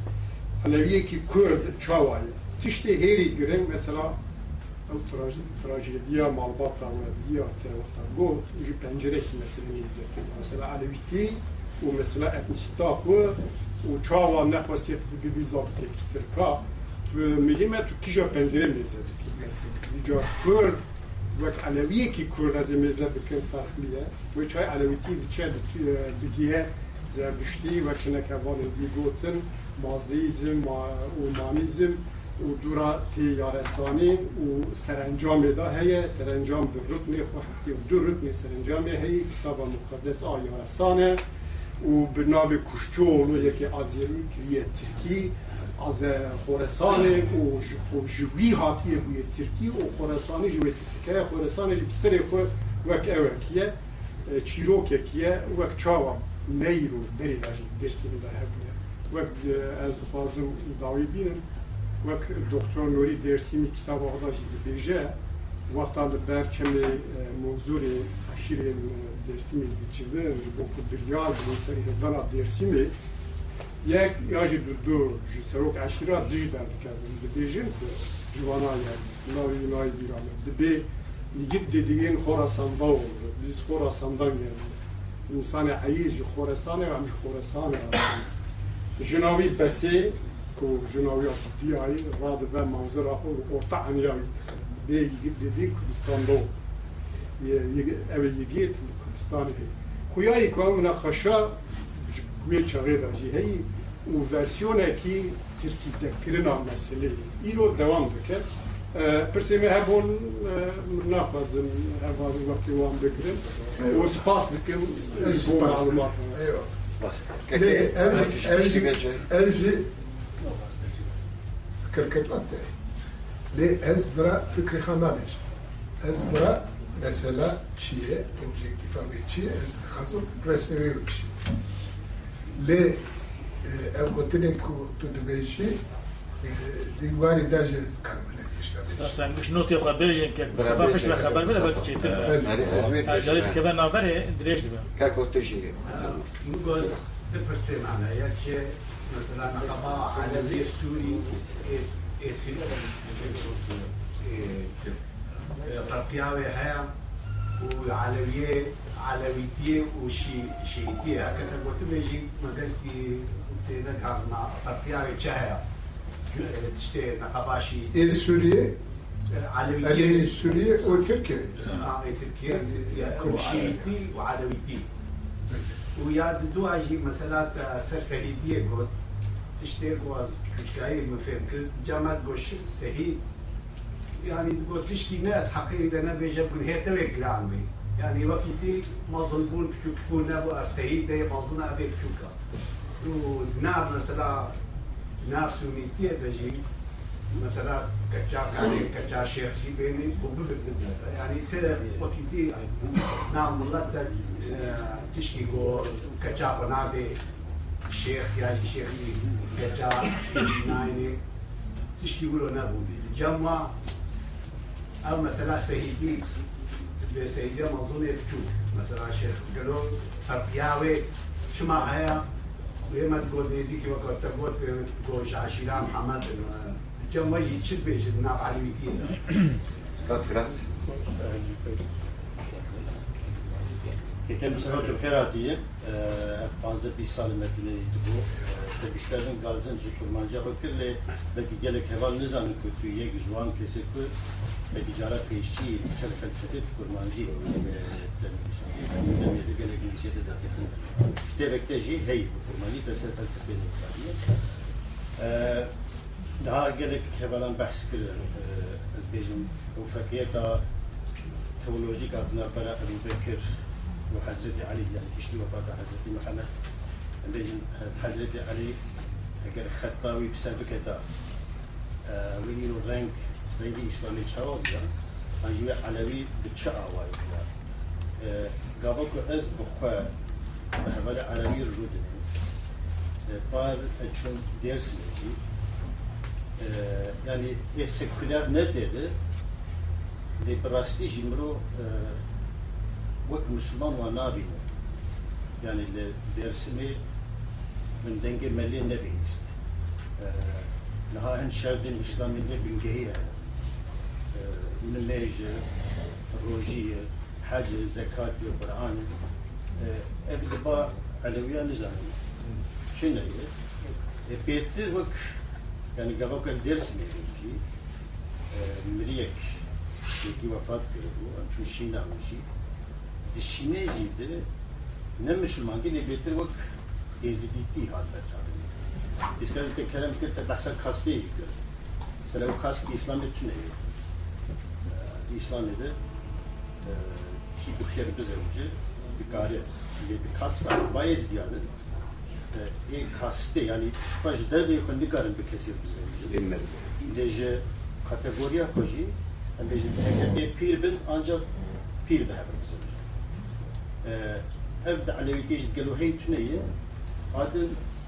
علوي كي كرد كواي تشتي هيري گرنگ مثلا أو تراجيديا مالباطا وديا تروتارغو يجي بنجرك مثلا يزكي مثلا علويتي ومثلا اتنستا خو وچاوا نخواستي تبي زاب تركا مهمه تو كيجا بنجره مزه مثلا كرد وقت علوي كي كرد از مزه بكن فرقيه وچای علويتي دچه دگيه زرتشتی و کنکوان دیگوتن مازدیزم و مانیزم و دورا تیارسانی و سرانجام ده هی سرانجام دو رکن و حتی دو رکن سرانجام هی کتاب مقدس آیارسانه و بنابه کشتول و یکی آزیری کلیه ترکی از خراسان و جوی هاتیه بوی ترکی و خراسانی جوی ترکی خراسانی جوی سری خو وک اوکیه چیروکه کیه وک چاوا نیرو بری داشت درسی در هبونه وک از بازم داوی بینم وک دکتر نوری درسی می کتاب آداشی بیجه وقتا بر کمی موضوع عشیر درسی می بیچیده با کدریال بسری هدنا درسی می یک یاجی دو دو جسروک عشیرات دیج درد کردن بیجیم که جوانا یعنی ناوی ناوی بیرانه دبی میگید دیدین خراسان باور biz Khorasan'dan geldik. إنسان عايز خورسانة وعم خورسانة جناوي بسي كو جناوي أطبيعي راد بان منظره وطعن يا بي يجيب دي كردستان دو أو يجيت كردستان هي خوياي كم مناقشة جوية شغيرة جي هي وفرسيونة كي تركي ذكرنا مسألة إيرو دوام بكر برسيمي هبون ناخذ هذا الوقت وام بكرن وسباس بكم بون معلومات ايوه بس ارجي كركتلات لي ازبرا فكري خانانش ازبرا مثلا چیه اوبجکتیفاوی چیه از خاصو رسمی ویکشی لي اوتني كو تدبيشي ديواري داجي كارمل اساسا مش نوتي خو بلجن كك خبر مش خبر بلا بك شيء تبع جريت كمان نافري دريش دبا كاكو تجي نقول تفرسي معنا ياكي مثلا نقبا على السوري ترقياوي هيا وعلوية علويتية وشي شيئتية هكذا قلت بيجي ما قلتي تنقع مع ترقياوي تشهيا تشتي نقباشي السورية علويتية السورية وتركيا اه تركيا وشيئتي وعلويتي ويا دو اجي مسألة سرسهيدية قلت تشتي قواز كشكاية مفهم جامعة قوش سهيد يعني تقول تشتي نات حقيقة أنا بيجا بقول هي توي جرام بي يعني وقتي ما ظنبون كشوك كون نبو أرسهيد ده ما ظن أبي كشوكا وناب مثلا ناب سونيتية تجي مثلا كتشا يعني كتشا شيخ شي بيني قبل بالذات يعني ترى وقتي ناب ملتا تشتي قول كتشا بنادي الشيخ يعني شيخ كتشا نايني تشتي قولوا نابو جمع أو مثلا سيدي بسيدي مظنة تشوف مثلا شيخ قالوا فرقياوي شما هيا ويما تقول نيزي كي وقت تقول تقول عشيرة محمد جمع يتشد بيش ناب علويتين كفرات كتاب سنوات الكراتية بعض بيسال مثلي تبو تبيستان غازن جكر مانجا وكل بقي جالك هوال نزان كتو يك جوان كسكو بقي جارا بيشي سر فلسفة كرمانجي تلميذ جالك نسيت ده كتابك تجي هي كرمانجي بس فلسفة نقطية ده جالك هوالان بحث كل أزبيجن وفكية تولوجيك أبناء برا أبو بكر وحضرت علي يعني تشتي وفاة حضرت محمد عندنا حضرت علي اگر خطاوي بسبب كذا وينيرو رانك رانك اسلامي شاويا انجي علوي بتشا واي قبل از بخوا هذا علوي الرودن بار اشون درس لي يعني السكولار نتده دي براستي جمرو وقت مسلمان ونابي يعني الدرسمي من دنجي ملي النبي است نها هن شردين إسلامي النبي جهية من الميجة الروجية حاجة الزكاة والقرآن أبدا با علوية نزام شنو هي بيتر وك يعني قبل كان درس ميجي مريك يجي وفاة كده أمشو شينا مشي الشيني جيده نمش المانجي بيتر وك يزيدتي هذا الشيء إذا كان الكلام كده بحث خاصية كده سلام خاص الإسلام تنيه الإسلام ده كي بخير بزوجه دكاري اللي بخاص بايز ديانه إيه خاصته يعني باش ده بيكون دكارن بكثير بزوجه ليجي كاتيجوريا كوجي ليجي هيك بير بن أنجا بير بهذا بزوجه أبدأ على ويتيج قالوا هي تنيه هذا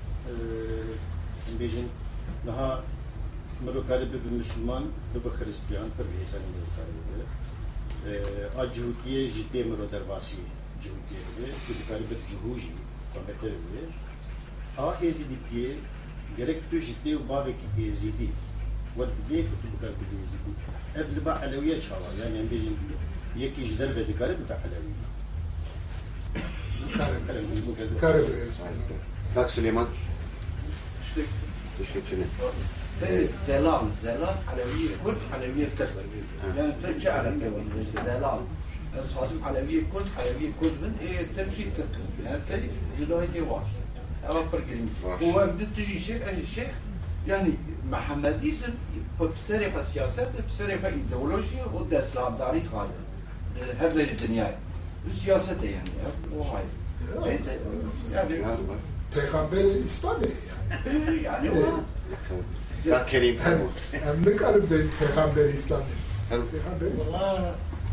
بيجن لها مرو كارب بالمسلمان ببخريستيان بريسان مرو كارب أجهودية جدي مرو درباسي جهودية كل كارب جهوجي كمبتر بيه ها إزديتيه جرك تو جدي وبابك إزدي ورد بيه كتب كارب إزدي قبل بقى علوية شاوا يعني بيجن يكي جدر بدي كارب بتاع علوية Karabük. Bak Süleyman. Teşekkürler. زلال زلال حلوية كل حلوية ترك يعني ترجع زلال اسمه حلوية كل حلوية كل من إيه ترجي ترك يعني كذي جدوي ديوان أما بركين هو بدأ تجي شيخ أي شيخ يعني محمديزم بسرعة سياسات بسرعة إيديولوجيا وده إسلام داري غازل هذا الدنيا السياسة يعني وهاي يعني Peygamber İslam'ı yani. يعني Ya Kerim فرمود. Hem ne kadar Peygamber İslam'ı. Peygamber İslam'ı.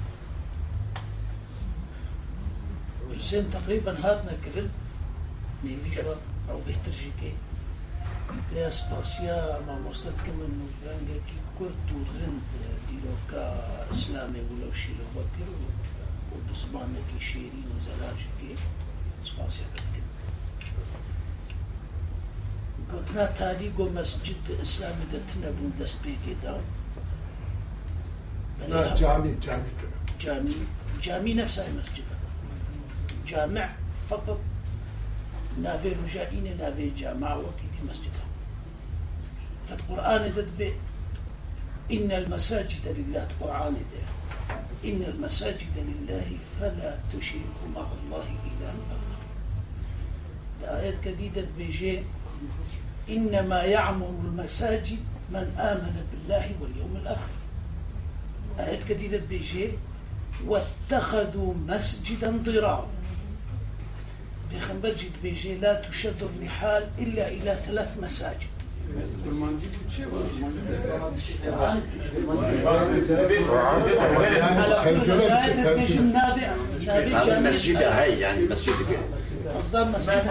والسن تقريبا هاتنا كذل نيجا او بيترجيكي لا سباسيا ما مستد كمان نوزلانجا كي كورت ورند ديروكا اسلامي ولا شيء لو بكر وبسبانة كي شيرين وزلاج كي سباسيا كذل قلنا تالي قو مسجد اسلامي قلتنا بون دست بيكي داون لا جامي جامي جامي جامي نفسها مسجد جامع فقط نافي رجائين نافي جامع وكي مسجدها فالقرآن تدبي إن المساجد لله القرآن ده إن المساجد لله فلا تشركوا مع الله إلها آخر آيات جديدة بيجي إنما يعمر المساجد من آمن بالله واليوم الآخر آيات جديدة بيجي واتخذوا مسجدا ضرارا بخنبر جد بيجي لا تشد الرحال إلا إلى ثلاث مساجد المسجد هاي يعني مسجد أصدار مسجد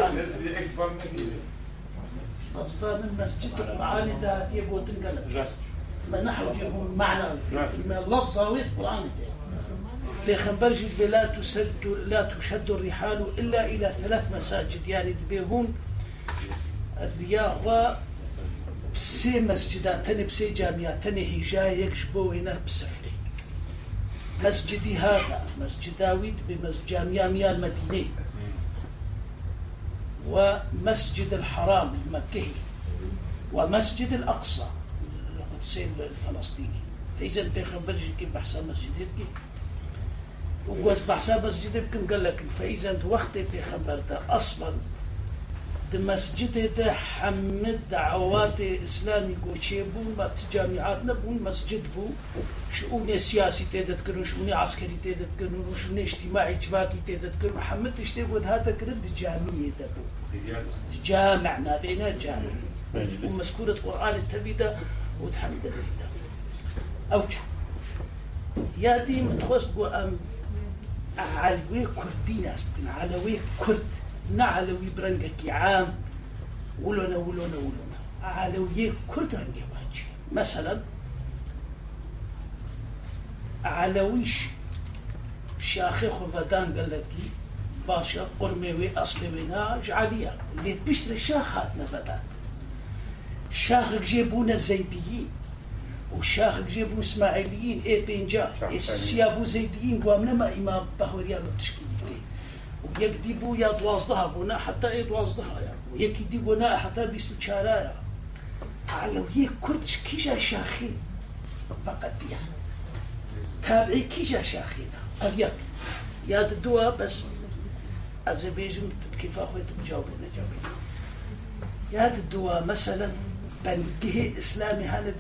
أصدار من مسجد القرآن ده يبغى تنقلب ما نحو جيبون معنى اللفظ ويت قرآن ده بخنبر جد لا تسد لا تشد الرحال إلا إلى ثلاث مساجد يعني بيهون الرياضة بسي مسجداتني بسي جامعاتني هجاء يكشبوا هنا بسفري مسجدي هذا مسجد داوود بجامعة مياه المدينة ومسجد الحرام المكي ومسجد الأقصى القدسي الفلسطيني فإذا بيخبر جي كيف بحساب مسجد هيك وقوز بحساب مسجد يمكن قال لك فإذا وقت بيخبر ده أصلا المسجد ده حمد دعوات إسلامي قوشيبون ما تجامعاتنا بون مسجد بو شؤون سياسي تذكرون شؤون عسكري تذكرون شؤون اجتماعي اجتماعي تذكرون محمد تشتغل هذا كرد جامعية ده بو جامعنا بينا جامع ومذكورة القرآن التبيدة وتحمد الله أو شو يا دي متخص بو أم علوي كردين أستن علوي كرد نعلوي برنجك عام ولونا ولونا ولونا علوي كرد رنجي واجي مثلا علويش شاخي خفدان قال لك باشا قرميوي أصلوينا جعليا اللي بيشتري شاخات نفدات شاخك جيبونا الزيديين وشاخك جيبون اسماعيليين اي بينجا سيابو زيديين قوامنا ما إمام بهوريان التشكيل ويكذبوا يا دوازدها بنا حتى اي دوازدها يا ويكذبوا حتى بيستو تشارايا على هي كردش كيجا شاخين فقط يعني تابعي كيجا شاخين أبيك يا الدوا بس أزبيجن كيف أخوي تجاوبين جاوبين يا الدوا مثلا بنجه إسلامي هذا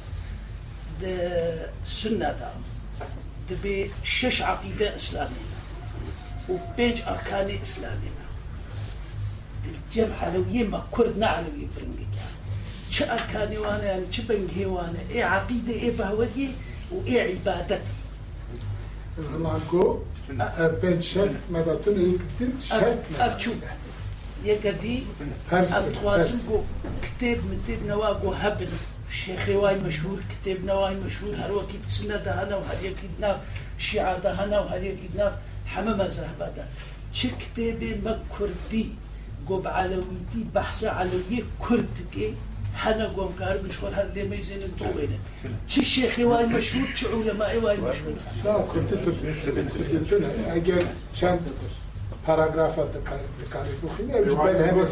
السنة ده دبي شش عقيدة إسلامية وبيج أركان إسلامنا الجمع علوية ما كردنا علوية برنجيك شو أركاني وانا يعني شو بنجي وانا إيه عقيدة إيه بهوجي وإيه عبادتي لانكو بين شرط مدتون يكتب شرط أبشو يكدي أبتوازنكو كتاب من تاب نواقو هبل الشيخ واي مشهور كتاب نواي مشهور هل وكيد سنة دهنا وهل يكيدنا شيعة دهنا وهل يكيدنا حمام زهبادا چه كتابي ما كردي قوب علويتي بحث علوية كردكي حنا قوم كارب مشهور هل ليه ميزين انتوغينا چه شيخي واي مشهور چه علماء واي مشهور لا كردتون اگر چند باراگرافات دکاری بخینه اوج بین همه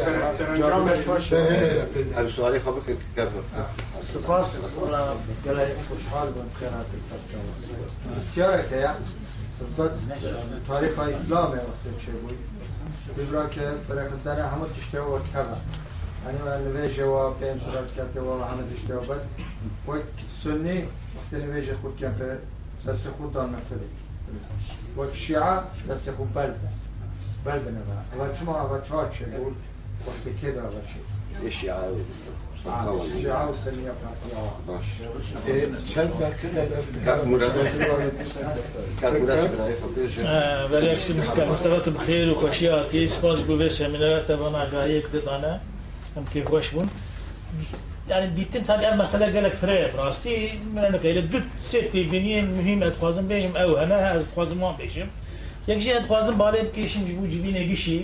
هل سؤالي خبرك كيف سپاس ولا گله خوشحال بم خیرات سبت بسیار که یا سبت تاریخ اسلام وقت چه بود بجرا که برخدار همه تشته و کبا یعنی من نویجه و پنج رات کرده و همه تشته و بس وقت سنی وقت نویجه خود که دست خود دان مسئله وقت شیعه دست خود برد برد نبا اول شما اول چهار چه بود وقت که دا اول چه الشيعة الشيعة والسنية باش چند درکت دست كانت مناسبة كانت مناسبة رأي خبير ولی اکسی مستقبلات بخیر و خوشیاتی سپاس گویش همینه تبان آگاهی کدانه هم که خوش بون يعني ديتن تاني المسألة قالك فريب راستي من أنا كيل دو سيتي بنين مهم أتخازن بيجم أو أنا أتخازن ما بيجم يكشي أتخازن بالي بكيشن جبو جبينه جيشي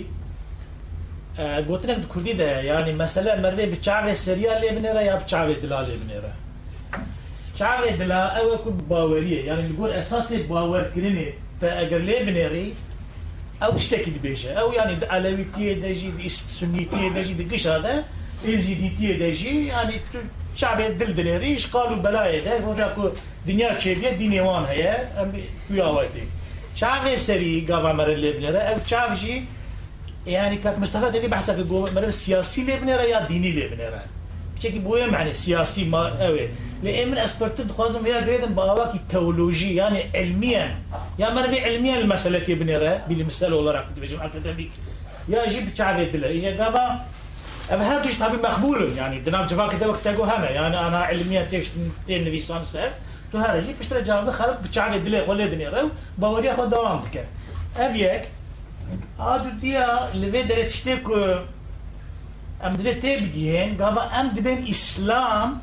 قلت لك كردي ده يعني مسألة مرده بتشعب السريال اللي بنيره يا بتشعب الدلال اللي بنيره شعب الدلال أول كل باورية يعني نقول أساسي باور كريني تأجر ليه بنيري أو تشتكي بيجه أو يعني علويتية دجي سنيتية دجي دقيش هذا إزيديتية دجي يعني شعب الدل دليري إيش قالوا بلاي ده وجاكو دنيا تشيبية دينيوان هي ويا وايتي شعب السري قابع مر اللي بنيره أو شعب جي يعني كانت مستفاد هذه بحثك الجو مر السياسي اللي بنيره يا ديني اللي بنيره بشكل بويا معنى سياسي ما أوي لأن أسبرتد خازم هي جريدن بأواك تيولوجي يعني علميا يا مرة علميا المسألة كي بنيره بالمسألة ولا راح تبيجي أكاديميك يا جيب شعب الدليل إيجا قابع أفهم تيجي طبيب مقبول يعني دنام جفاك ده وقت تقول هنا يعني أنا علميا تيجي تين نفيسان سه تو هذا جيب بشتري جارده خرب بشعب الدليل ولا دنيره بوريه خد دوام بك أبيك هذا ديا اللي بدرت تشتكو أم درت تبجين قابا أم دبين إسلام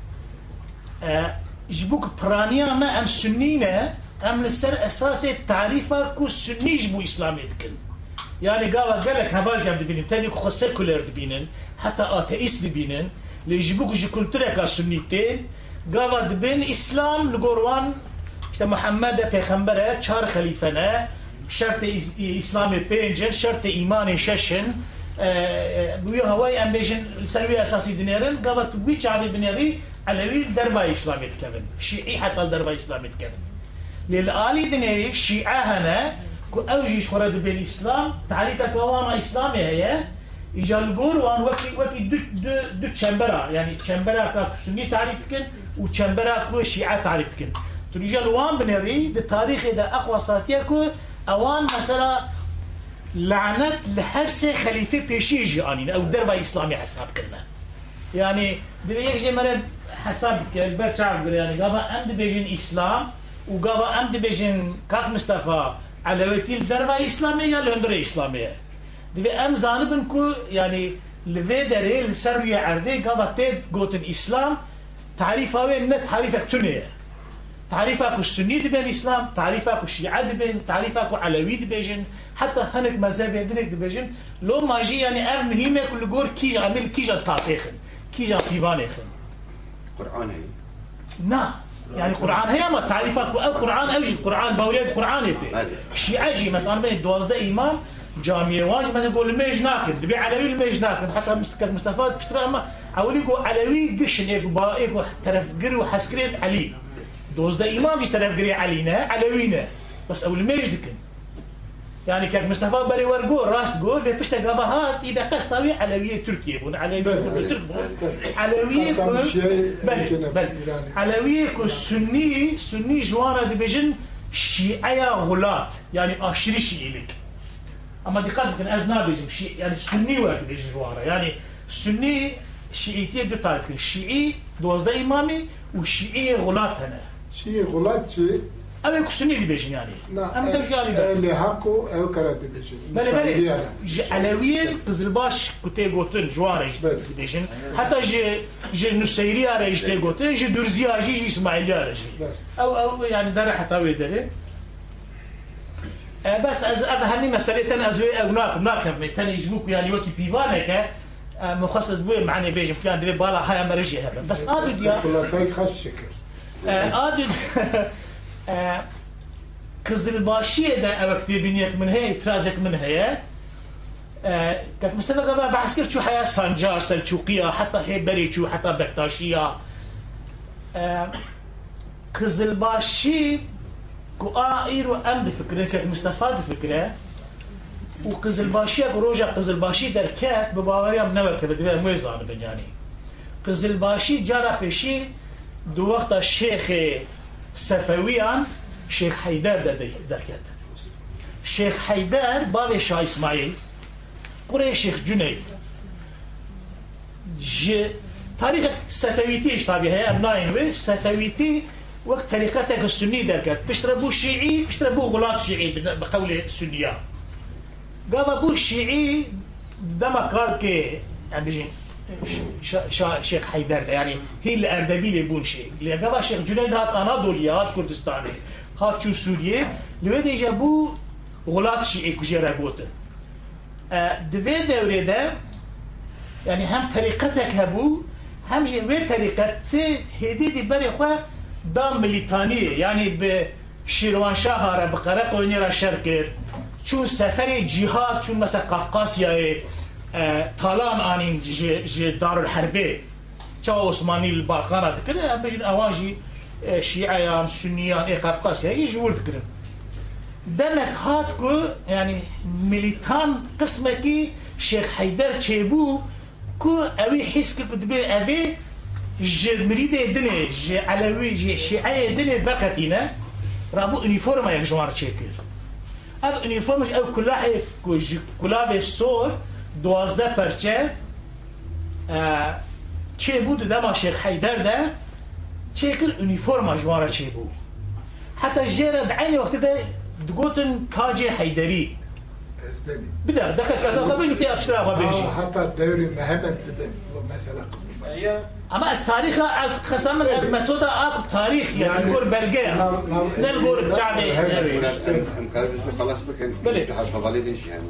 جبوك برانيا ما أم سنينة أم لسر أساس تعريفه كو سني جبو إسلامي دكن يعني قابا قالك هبال جاب دبينن تاني كو سيكولر دبينن حتى آتئيس دبينن اللي جبوك جو كولتوريكا سنيتين قابا دبين إسلام لقروان محمد پیغمبره چهار خلیفه شرط إسلامي بينجن شرط إيماني ششن بويا هواي أم بيجن سلوي أساسي دنيرن قابت بيش عادي بنيري علوي دربا إسلامي تكمن شيعي حتى الدربا إسلامي تكمن للآلي دنيري شيعة هنا كو أوجيش خرد بالإسلام تعريفك وانا إسلامي هي إجا القروان وكي وكي دو دو دو تشمبرا يعني تشمبرا كاكو سني تعريف تكن وتشمبرا كو شيعة تعريف تكن تريجا الوان بنيري ده تاريخ ده أقوى ساتيكو اوان مثلا لعنت لحرسه خليفه بيشيجي اني او دربه اسلامي حساب كلمه يعني دبي يجي مرد حساب البرشعب يعني قابا ام بيجن اسلام وقابا ام بيجن كاك مصطفى علويتي الدربه اسلاميه لهندره اسلاميه دبي ام زانبنكو يعني لفيدري السريه عردي قابا تيب قوتن اسلام تعريفه وين نت تعريفك تنيه تعريفك السني دبين الإسلام تعريفك الشيعة دبين تعريفك علوي دبيجن حتى هنك مذهب يدنك دبيجن لو ما جي يعني أف مهمة كل جور كيج عمل كيج التاسخن كيج الطيبانخن قرآن هي نا يعني قرآن هي ما تعريفك أو قرآن أوجي قرآن بوليد قرآن يبي الشيعة جي مثلا بين دوازده إمام جامعة واجي مثلا يقول الميج ناكن دبي علوي الميج ناكن حتى مستقل مستفاد بشتري ما حاولي يقول علوي قشن إيكو با إيكو ترف قرو حسكرين علي دوزده إمام جي طرف قري علينا علوينا بس أول ما يجدكن يعني كان مصطفى بري ورقول راس تقول بيشتا قبهات إذا قصتاوي علوية تركيا بون علوية ترك بون علوية بل بل علوية كو سني سني جوانا دي بيجن شيعية غلات يعني أشري شيعي لك أما دي قد كان أزنا بيجن شيعي يعني سني واحد بيجن جوانا يعني سني شيعيتي دو تعرفين الشيعي دوزده إمامي والشيعية غلات هنا شيء غلط شيء أنا كسني دي بيجن يعني أنا تمشي يعني اللي حقه أو كرا دي بيجن بله بله علويين قزلباش كتير قطن جوارش دي بيجن حتى ج ج نسيري على إيش تيجي قطن ج درزي على ج إسماعيلي على ج أو أو يعني ده حتى ويدري بس أز أفهمني مسألة أنا أزوي أو ناك ناك من تاني يجبوك يعني وقت بيفانك مخصص بوي معني بيجن كان دري بالا هاي مرجي هذا بس هذا دي خلاص هاي خش شكل آدم قزلباشية ده أو كتابينيك من هي ترازك من هي آه كانت مثلا قبل بعسكر شو حياة سانجار سلجوقية حتى هي بري شو حتى بكتاشية آه قزلباشي كوا إيرو أم فكرة كانت مستفاد فكرة وقزلباشية بروجا قزلباشي دركات بباوريا منوكة بدي مويزان بنياني قزلباشي جارا بشي دو وقت الشيخ صفويان شيخ حيدر دركات شيخ حيدر بابي شاه اسماعيل قري شيخ جنيد ج تاريخ صفويتي طبيعي هي ابناين وي صفويتي وقت طريقتك السني دركات بيشربوا شيعي بيشربوا غلاط شيعي بقول السنيه قال ابو الشيعي دما قال كي يعني شيخ حيدر يعني هي الاردبيل يبون شيء اللي قال شيخ جنيد هات اناضوليا هات كردستاني هات شو سوريا لوي جابوا غلاط شيعي كجيرا بوتن دوی دوره ده يعني هم طريقتك هبو هم جوه طريقته هديدي بري خواه دام مليتانية يعني بشيروانشاه را بقرق ويني را شركر چون سفر جهاد چون مثلا قفقاسيا طالان آنين جي دار الحربي چا عثماني البالخانة دكرن هم بجن اواجي شيعيان سنيان اي قفقاسيا يجور دكرن دمك هاتكو يعني ميليتان قسمكي شيخ حيدر تشيبو كو اوي حس كدبي اوي ج مريد دني ج علوي ج شيعي دني فقطينا رابو يونيفورم يا جماعه تشيكر اب يونيفورم او كلها كو كلها صور دوازده پرچه ا تشيبو دما شيخ حيدر ده تشيكر يونيفورم جماعه تشيبو حتى جرد عيني وقت ده دقوتن كاجي حيدري اسباني بدا دخل كذا قبل تي اشترا قبل حتى الدوري مهمت لبن مثلا قصدي اما از تاريخ از خصم از متودا اك تاريخ يعني نقول بلغه نقول الشعبي مكربسو خلاص بكن حوالي دي شيء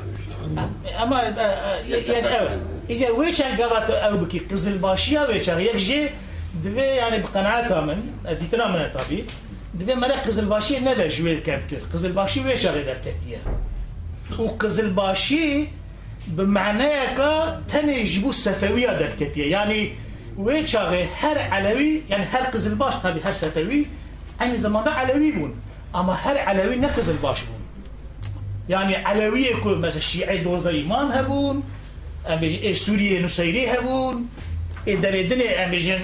اما يعني اجا ويش قالت او بكي قزل باشيا ويش يجي دبي يعني بقناعه تامن اديتنا من طبي دبي مرا قزل باشي نبا جويل كابتر قزل باشي ويش غير دركتيه وقزل باشي بمعنى كا تاني يجيبوا الصفويه دركتيه يعني ويش غير هر علوي يعني هر قزل باش طبي هر صفوي عين زمان علوي بون اما هر علوي نقزل باش بون يعني علويه كل مثلا الشيعي دوز ايمان هبون ام سوريا نصيري هبون ادريدني امجن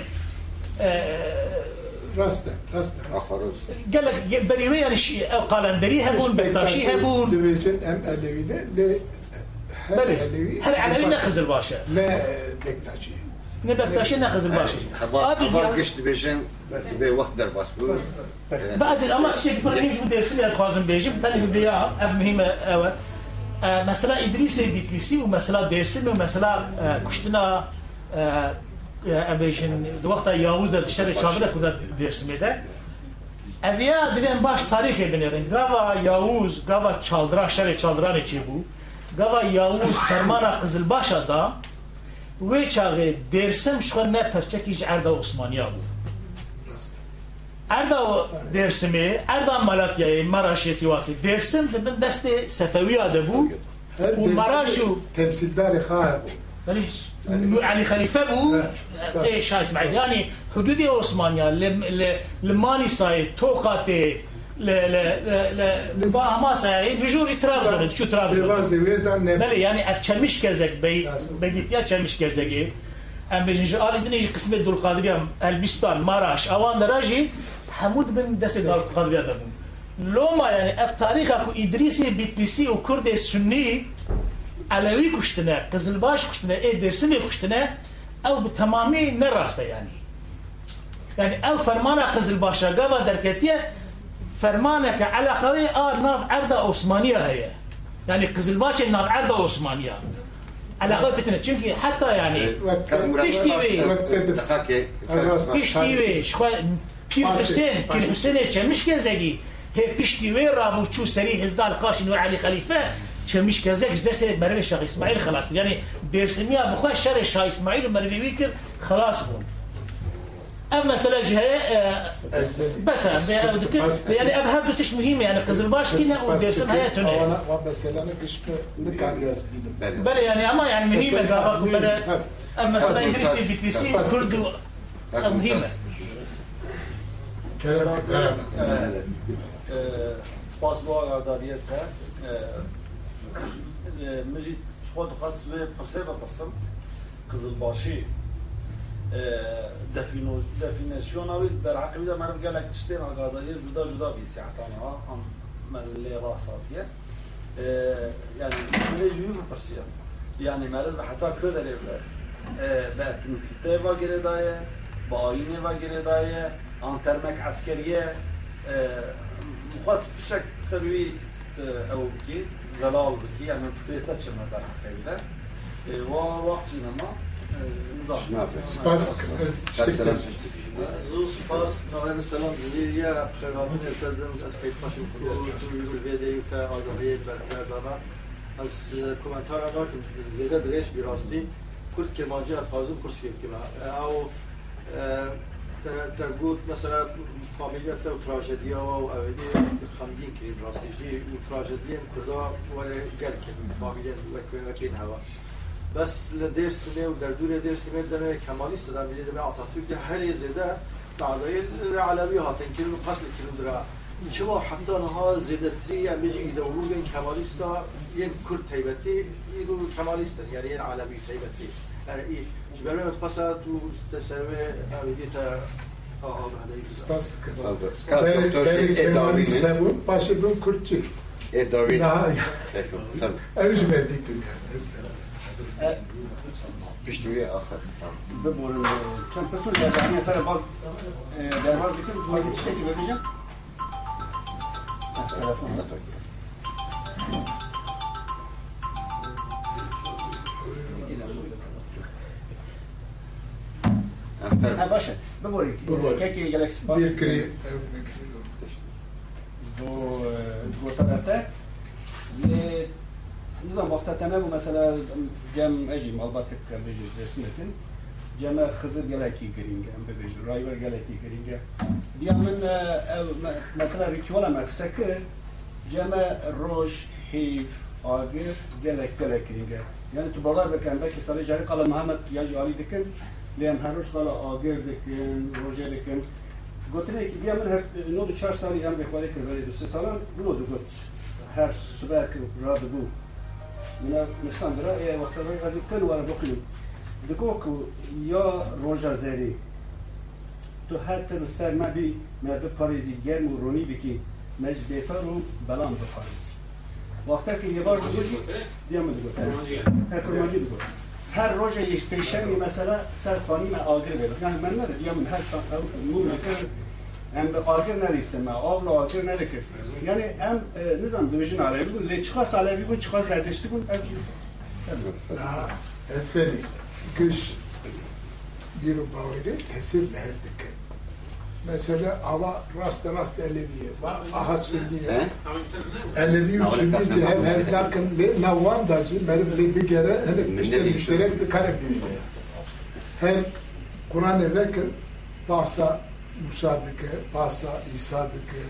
راسته راسته اخرز قال لك بريوي يعني قلندري هبون بيطاشي هبون ديفيجن ام الوينه ل بلي هل علوي نخز الباشا لا بكتاشي نبكتاشي نخز الباشا هذا قشت ديفيجن بي وقت در باس بعد اما شيء برنامج بدي ارسل خوازم بيجي ثاني بدي اب مهمه او مساله ادريس بيتلسي ومساله ديرسم ومساله كشتنا ابيشن وقت ياوز ده الشرع شامله كذا ديرسم ده ابيا دبن باش تاريخي بنيرن غاوا ياوز غاوا چالدرا شرع چالدرا نچيبو غاوا ياوز فرمانا قزل باشا دا ويچاغه ديرسم شخ نه پرچکیج اردا عثمانيا بو اردا درسمه اردا مالاتيا مراشي سواسي درسم دبن دست صفويه دبو ومراشو تمثيلدار خايب ليش علي خليفه بو ايش اسمعي يعني حدود عثمانيا لماني ساي توقاتي ل ل ل لباهما ساي بجوري ترابزون شو ترابزون بلي يعني اف چلمش كزك بي بيتيا چلمش كزك ام بيجي آل دنيجي قسمة دول قادرية البستان ماراش اوان دراجي حمود بن دست دول قادرية دبون لو ما يعني اف تاريخ اكو ادريسي بيتلسي وكرد السني علوي كشتنا قزلباش كشتنا اي درسمي كشتنا او بتمامي نراسته يعني يعني او فرمانه قزلباشا قبا دركتيه فرمانك على خوي اه ناف عرضه عثمانيه هي يعني قزلباش ناف عرضه عثمانيه على غير بتنا چونكي حتى يعني بيشتيوي بيشتيوي شو بير حسين بير حسين چمش كزگي هي بيشتيوي رابو چو سريح الدال قاش نور علي خليفه چمش كزك درس برنامج شاه اسماعيل خلاص يعني درسميا بخو شر شاه اسماعيل ومروي كر خلاص بون أما مثلا جهة بس يعني أبهر بتش مهمة يعني قزلباش كنا ودرسم هياتنا أنا ومثلا أنا قش نكالياس بينهم بل يعني أما يعني مهمة قابك بلا مثلا إنجليزي بي تي سي كردو مهمة كلام كلام سپاس با آگاهیت مجید خود خاص به پرسه و پرسم قزلباشی دفینو دفینشون اوی در عقیده من بگم که چتین آگاهی جدا جدا بیسی عطانا هم من اللي راساتیه يعني من يجيبوا برسيا يعني مرد حتى كذا ليه بأتنسيته وجرداية باينه وجرداية عن ترمك عسكرية مخصص بشكل سببي أو بكي زلال بكي يعني فترة تشمل در حقيقة ووقت جنما نظام. سپاس. سلام. زو سپاس. نوعی سلام زیریا بخیرامون ارتدام از کیت ماشین خود توی ویدیو تا آگاهی برکردارم از کومنتار آنها که زیاده درش بیراستی کرد که ماجی اتفاقی کرسی که او تقول مثلا فامیلیت و تراژدی و اولی خمدین کریم راستیجی و تراژدی کدا ولی گل که فامیلیت و کین هوا بس لدرس می و در دور درس می داره کمالیست دارم می‌دید به عاطفی که هر زیاده بعدای علوی هاتن که قتل کردن را چه حتی آنها زیاده تری می‌جی ایدئولوژی کمالیستا یک کرد تایبتی ایرو کمالیستن یعنی این علوی تایبتی يعني إيه جبرنا متقصد وتسوي عملية آه هذا بس كده دكتور إداري نبود باشه بون كرتشك إداري نعم أيش بديك يعني بيشتري آخر بمور كم بسول يعني صار بعض درواز كم ما تشتكي ببيجا ها باشه ببوري كيكي جالكسي باس بيكري دو دو تبعته ل نظام وقت تمام مثلا جم اجي مالباتك بيجي درسنتين جم خزر جالكي جرينج ام بيجي رايبر جالكي جرينج بيعمل مثلا ريتوالا مكسكر جم روج هيف اجر جالك جالكي يعني تبغى بكم بك صار جاري قال محمد يا جاري دكن لأن هروش قال آگر دکن، روزه دکن. گفتنه که بیام من هر نود چهار سالی هم بخوره که برای دو سه سالان نود گفت هر صبح که راد بو من نشان برای وقت برای از کل وارد بکنیم. دکو که یا روزه زری تو هر تر سر ما بی ما به پاریزی گرم و رونی بکی مج بیتار و بلام به پاریز. وقتی که یه بار دوزی بیام دکو. هر کرماجی دکو. هر روز یک پیشنی مثلا سر خانی من آگر بیاد. یعنی من ندارم یا من هر نور نکرد ام به آگر نریستم من آب را آگر ندکرد. یعنی ام نظام دویژن عربی بود. لی چخواست عربی بود چخواست زردشتی بود. نه اسپلی کش بیرو باوری تسیر لهر دکن. مثلا آوا راست راست علویه و آها سنیه. علوی و سنی جهب هست لكن نوان داجی مرد لی بگره هنک مشترک مشترک بکاره بیده. هر قرآن وکر باسا موسی دکه باسا عیسی دکه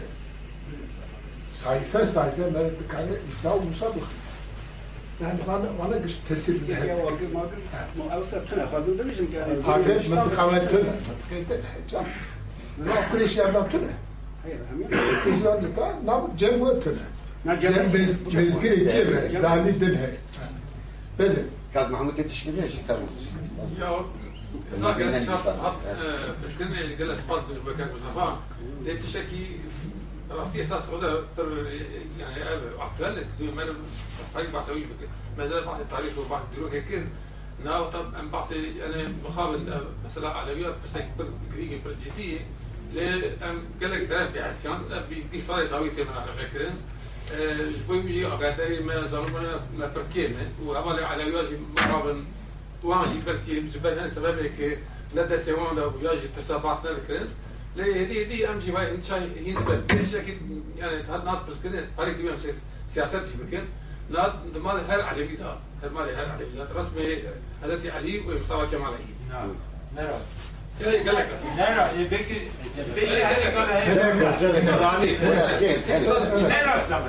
sayfa sayfa مرد بکاره عیسی و موسی بخیر. يعني وانا وانا قش تسير لها. يا واقع ما قل أو تبتنا خازن دميجن كان. أقل منطقة وتنا منطقة تنا. لا كل شيء ما تنا. كل شيء نتا ناب جم وتنا. جم بيز بيزكري كيف دالي دنها. بله. كاد محمود تشكيله شيء فهم. يا زاكر شاف بس كنا جلس باز بالبكاء بالصباح لتشكي راسي اساس هذا يعني عقلت ما التاريخ بعث ويش بك ما زال بعض التاريخ وبعض الدروك هيك ناو طب ام بعض انا مقابل مثلا علويات بس كريجي برجيتي ام قال لك ثلاث عصيان بيصير داوي تمام فاكرين شوي بيجي اقدر ما زمان ما بركيمه وهذا علويات مقابل واجي بركي جبنا سبب هيك لدى سوان ده وياجي تسابقنا الكرين ليه دي دي ام جي باي انت هي بل ليش اكيد يعني هاد نات بس كده طريق دي سياسات يمكن نات ما هر على بيدا هر ما هر على بيدا رسمي هذا علي ومساواه كمال علي نعم نعم ايه قال لك لا لا يبكي يبكي لا لا اسلام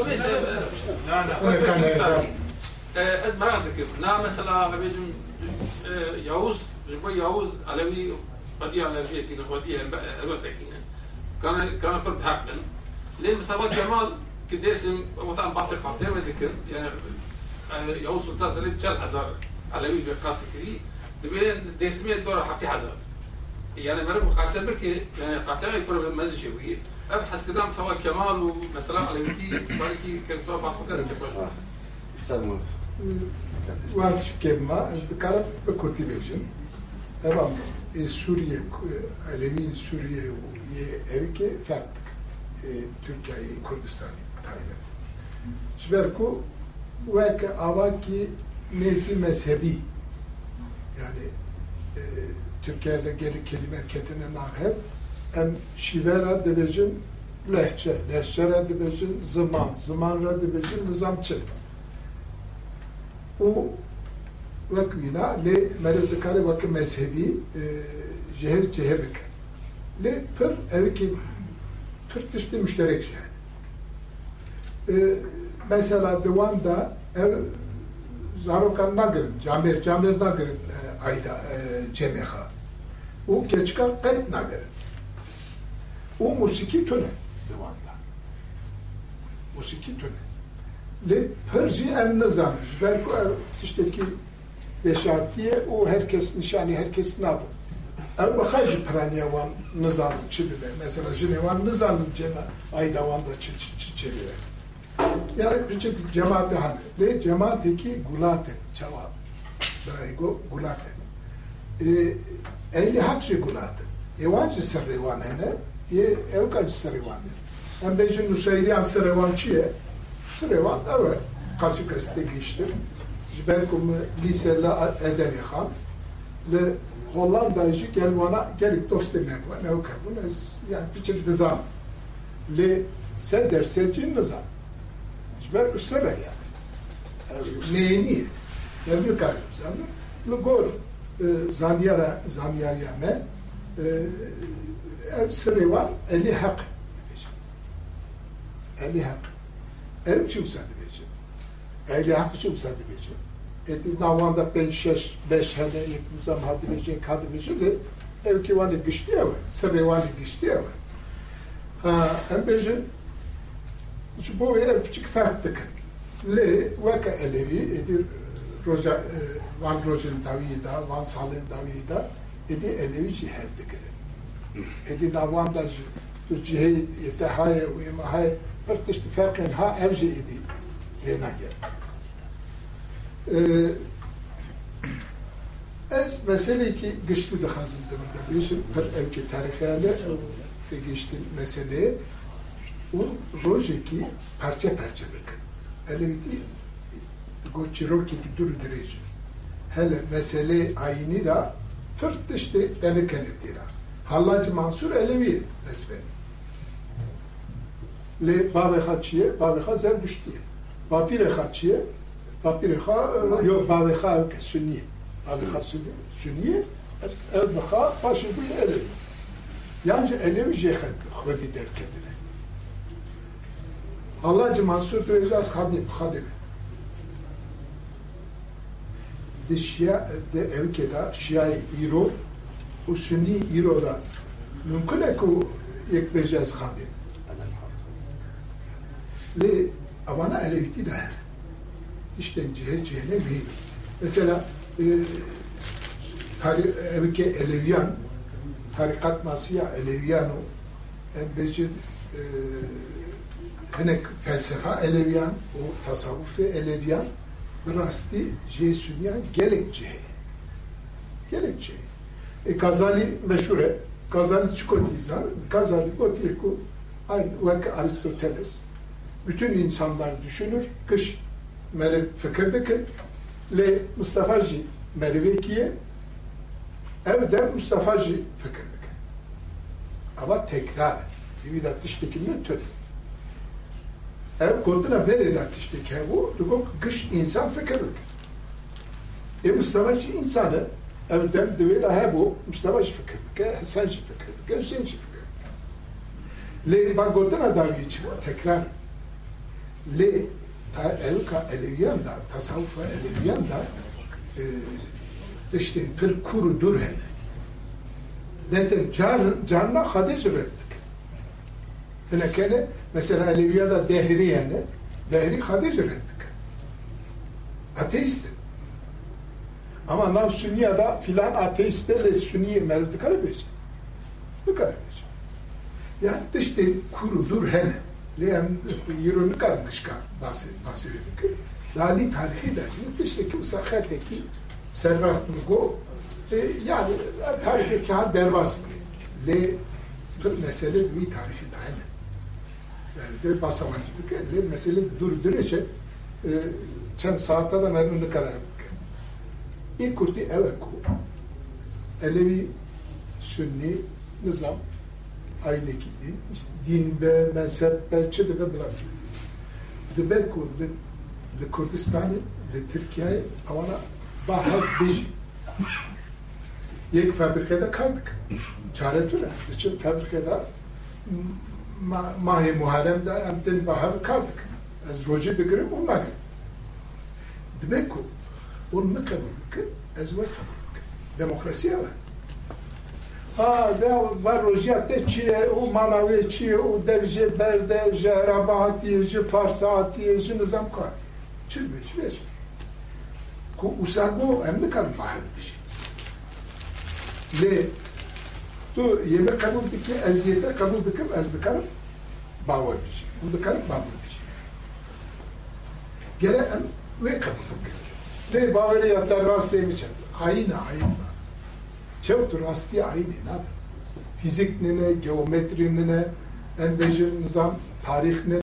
لا لا قد ما عندك نا مثلا بيجم يعوز جبوي يعوز علوي قضية على شيء كنا قضية الوثقين كان كان طب حقا ليه مسابقة جمال كديش وطن بعض قاطع ما ذكر يعني يعوز سلطان سليم شال حزار علوي بقاطع كذي تبين ديسمية دورة حفتي حزار يعني مرة مقاسم بك يعني قاطع يكون مزج شوية أبحث كده مسابقة جمال ومثلا علوي بالكي كان طب بعض كذا كيف فرمون وارش كلمة أذكر بكوتيفيشن تمام سوريا علمي سوريا ويركي فرق تركيا كردستان تايلاند شبركو وك أواكي نزي مذهبي يعني Türkiye'de geri kelime ketine naheb em şivera dibecin lehçe, lehçera dibecin zaman, zamanra dibecin nizamçı. O vakvina le merevdikari vakı mezhebi cehel cehebik le pır evki pır tişti müşterek yani. Mesela divanda ev zarokan nagirin, camir, camir nagirin ayda cemeha. O keçkar qet nagirin. O musiki tüne divanda. Musiki tüne. Le Perji em nizanı. Belki tişteki beşartiye o herkes nişani herkes nadı. Ev bakajı praniye van nizanı çidibe. Mesela jine van nizanı cema ayda van da çi çi çi çeliyor. Yani bir çeşit cemaati hani. Le cemaati ki gulate cevap. Daigo gulate. Ehli hakçı gulate. Evancı sırrıvan hene. Evkacı sırrıvan hene. Hem bejin nusayriyan sırrıvançıye. Sırıvan, evet. Kasıkes'te geçtim. Belkum liseli edeni han. Le Hollanda'yı gel bana gelip dost demek var. Ne okey bu? Yani bir çeşit nizam. Le sen derserci nizam. Ben ısırı yani. Neyini? Yani bir kaybım sana. Le gor zaniyara zaniyara me ev sırıvan eli hak. Eli hak. Ev çimsa diyeceğim. Ehli hakkı çimsa diyeceğim. Eti navanda ben şeş, beş hene yıkmızam hadi diyeceğim, hadi diyeceğim. Ev ki vani güçlü ev, sırrı vani güçlü ev. Ha, em bejim, şu bu ev küçük farklık. Le, vaka elevi, edir roja, van rojin davida, van salin davida, edi elevi cihev dikirin. Edi navanda tu cihev yetehaye, uyumahaye, Pırtıştı farkın ha evci idi lena ger. Ez mesele ki güçlü de hazırdı burada. Bizim pır evki tarihane geçti mesele. O roje ki parça parça bakın. Elbette goçirok ki dur derece. Hele mesele ayini da pırtıştı dene kenetira. Hallacı Mansur Elevi ezberi. Le baveha çiye, baveha zerdüştiye. Bapireha çiye, bapireha yok baveha ke sünniye. Baveha sünniye, evdeha başı bu elevi. Yani elevi cehet khodi derkedine. Hallacı Mansur Duyacağız hadim, hadim. De şia de evkeda şiai iro, o sünni iro da mümkün e ku yekbejaz hadim. Le avana eleviti de yani. İşte cihet cihene büyük. Mesela e, tarih evke eleviyan, tarikat nasiya eleviyanu, embecin e, henek felsefa eleviyan, o tasavvufi eleviyan, rasti jesünyan gelek cihe. Gelek cihe. E Gazali meşhure, Gazali çikontizan, Gazali gotiyeku, aynı vaka Aristoteles. Bütün insanlar düşünür, kış merev fikirdekin, le Mustafa'cı merevekiye, evde Mustafa'cı fikirdekin. Ama tekrar, evde tiştekinde tür. Ev koduna berede tişteke bu, dukuk kış insan fikirdekin. E Mustafa'cı insanı, Ev dem devela hebu Mustafa fikir ke Hasan fikir ke Hüseyin fikir. Le bagotana da geçi tekrar. Le ta elka eleviyan da tasavvufa eleviyan da işte bir kuru dur hele. Zaten can canla hadis ürettik. Yine kene mesela Aleviyada dehri yani dehri hadis ürettik. Ateist. Ama nav Sünniyada filan ateiste le Sünniye merdi karabeci. Bu karabeci. Yani işte kuru dur hele. Le yirmi karmışka bası bası vedik. Dali tarihi de işte ki usahateki serbest go yani tarihi kağıt derbas le bir mesele bir tarihi de aynı. Yani de basamacı bir le mesele durdurunca çen saatte de memnun karar. İlk kurti evet ku Alevi Sünni nizam aynı ki din din ve mezhep ve çede ve bırak. De ben ku de Kurdistan'ı de Türkiye'yi avana bahar beji. Yek fabrikada kaldık. Çare türe. İçin fabrikada mahi Muharrem'de emten bahar kaldık. Az roji digirim olmadı. Demek ki onu kabul ki az ve kabul. Demokrasiye var. Ha da var rojiyatte çiye o manavi çiye o devje berde jerabatiye farsatiye nizam kar. Çilbeş beş. Ku usago emni kan bahar bir şey. Le tu yemek kabul diki eziyete kabul dikim ez dikarım bağır bir şey. Bu dikarım bağır bir şey. Gere em ve kabul dikim. Le bağırı yatar rast demişim. Ayna ayna. Çevtur rasti ayna ne? Fizik ne, geometri ne, en bejir nizam, tarih ne,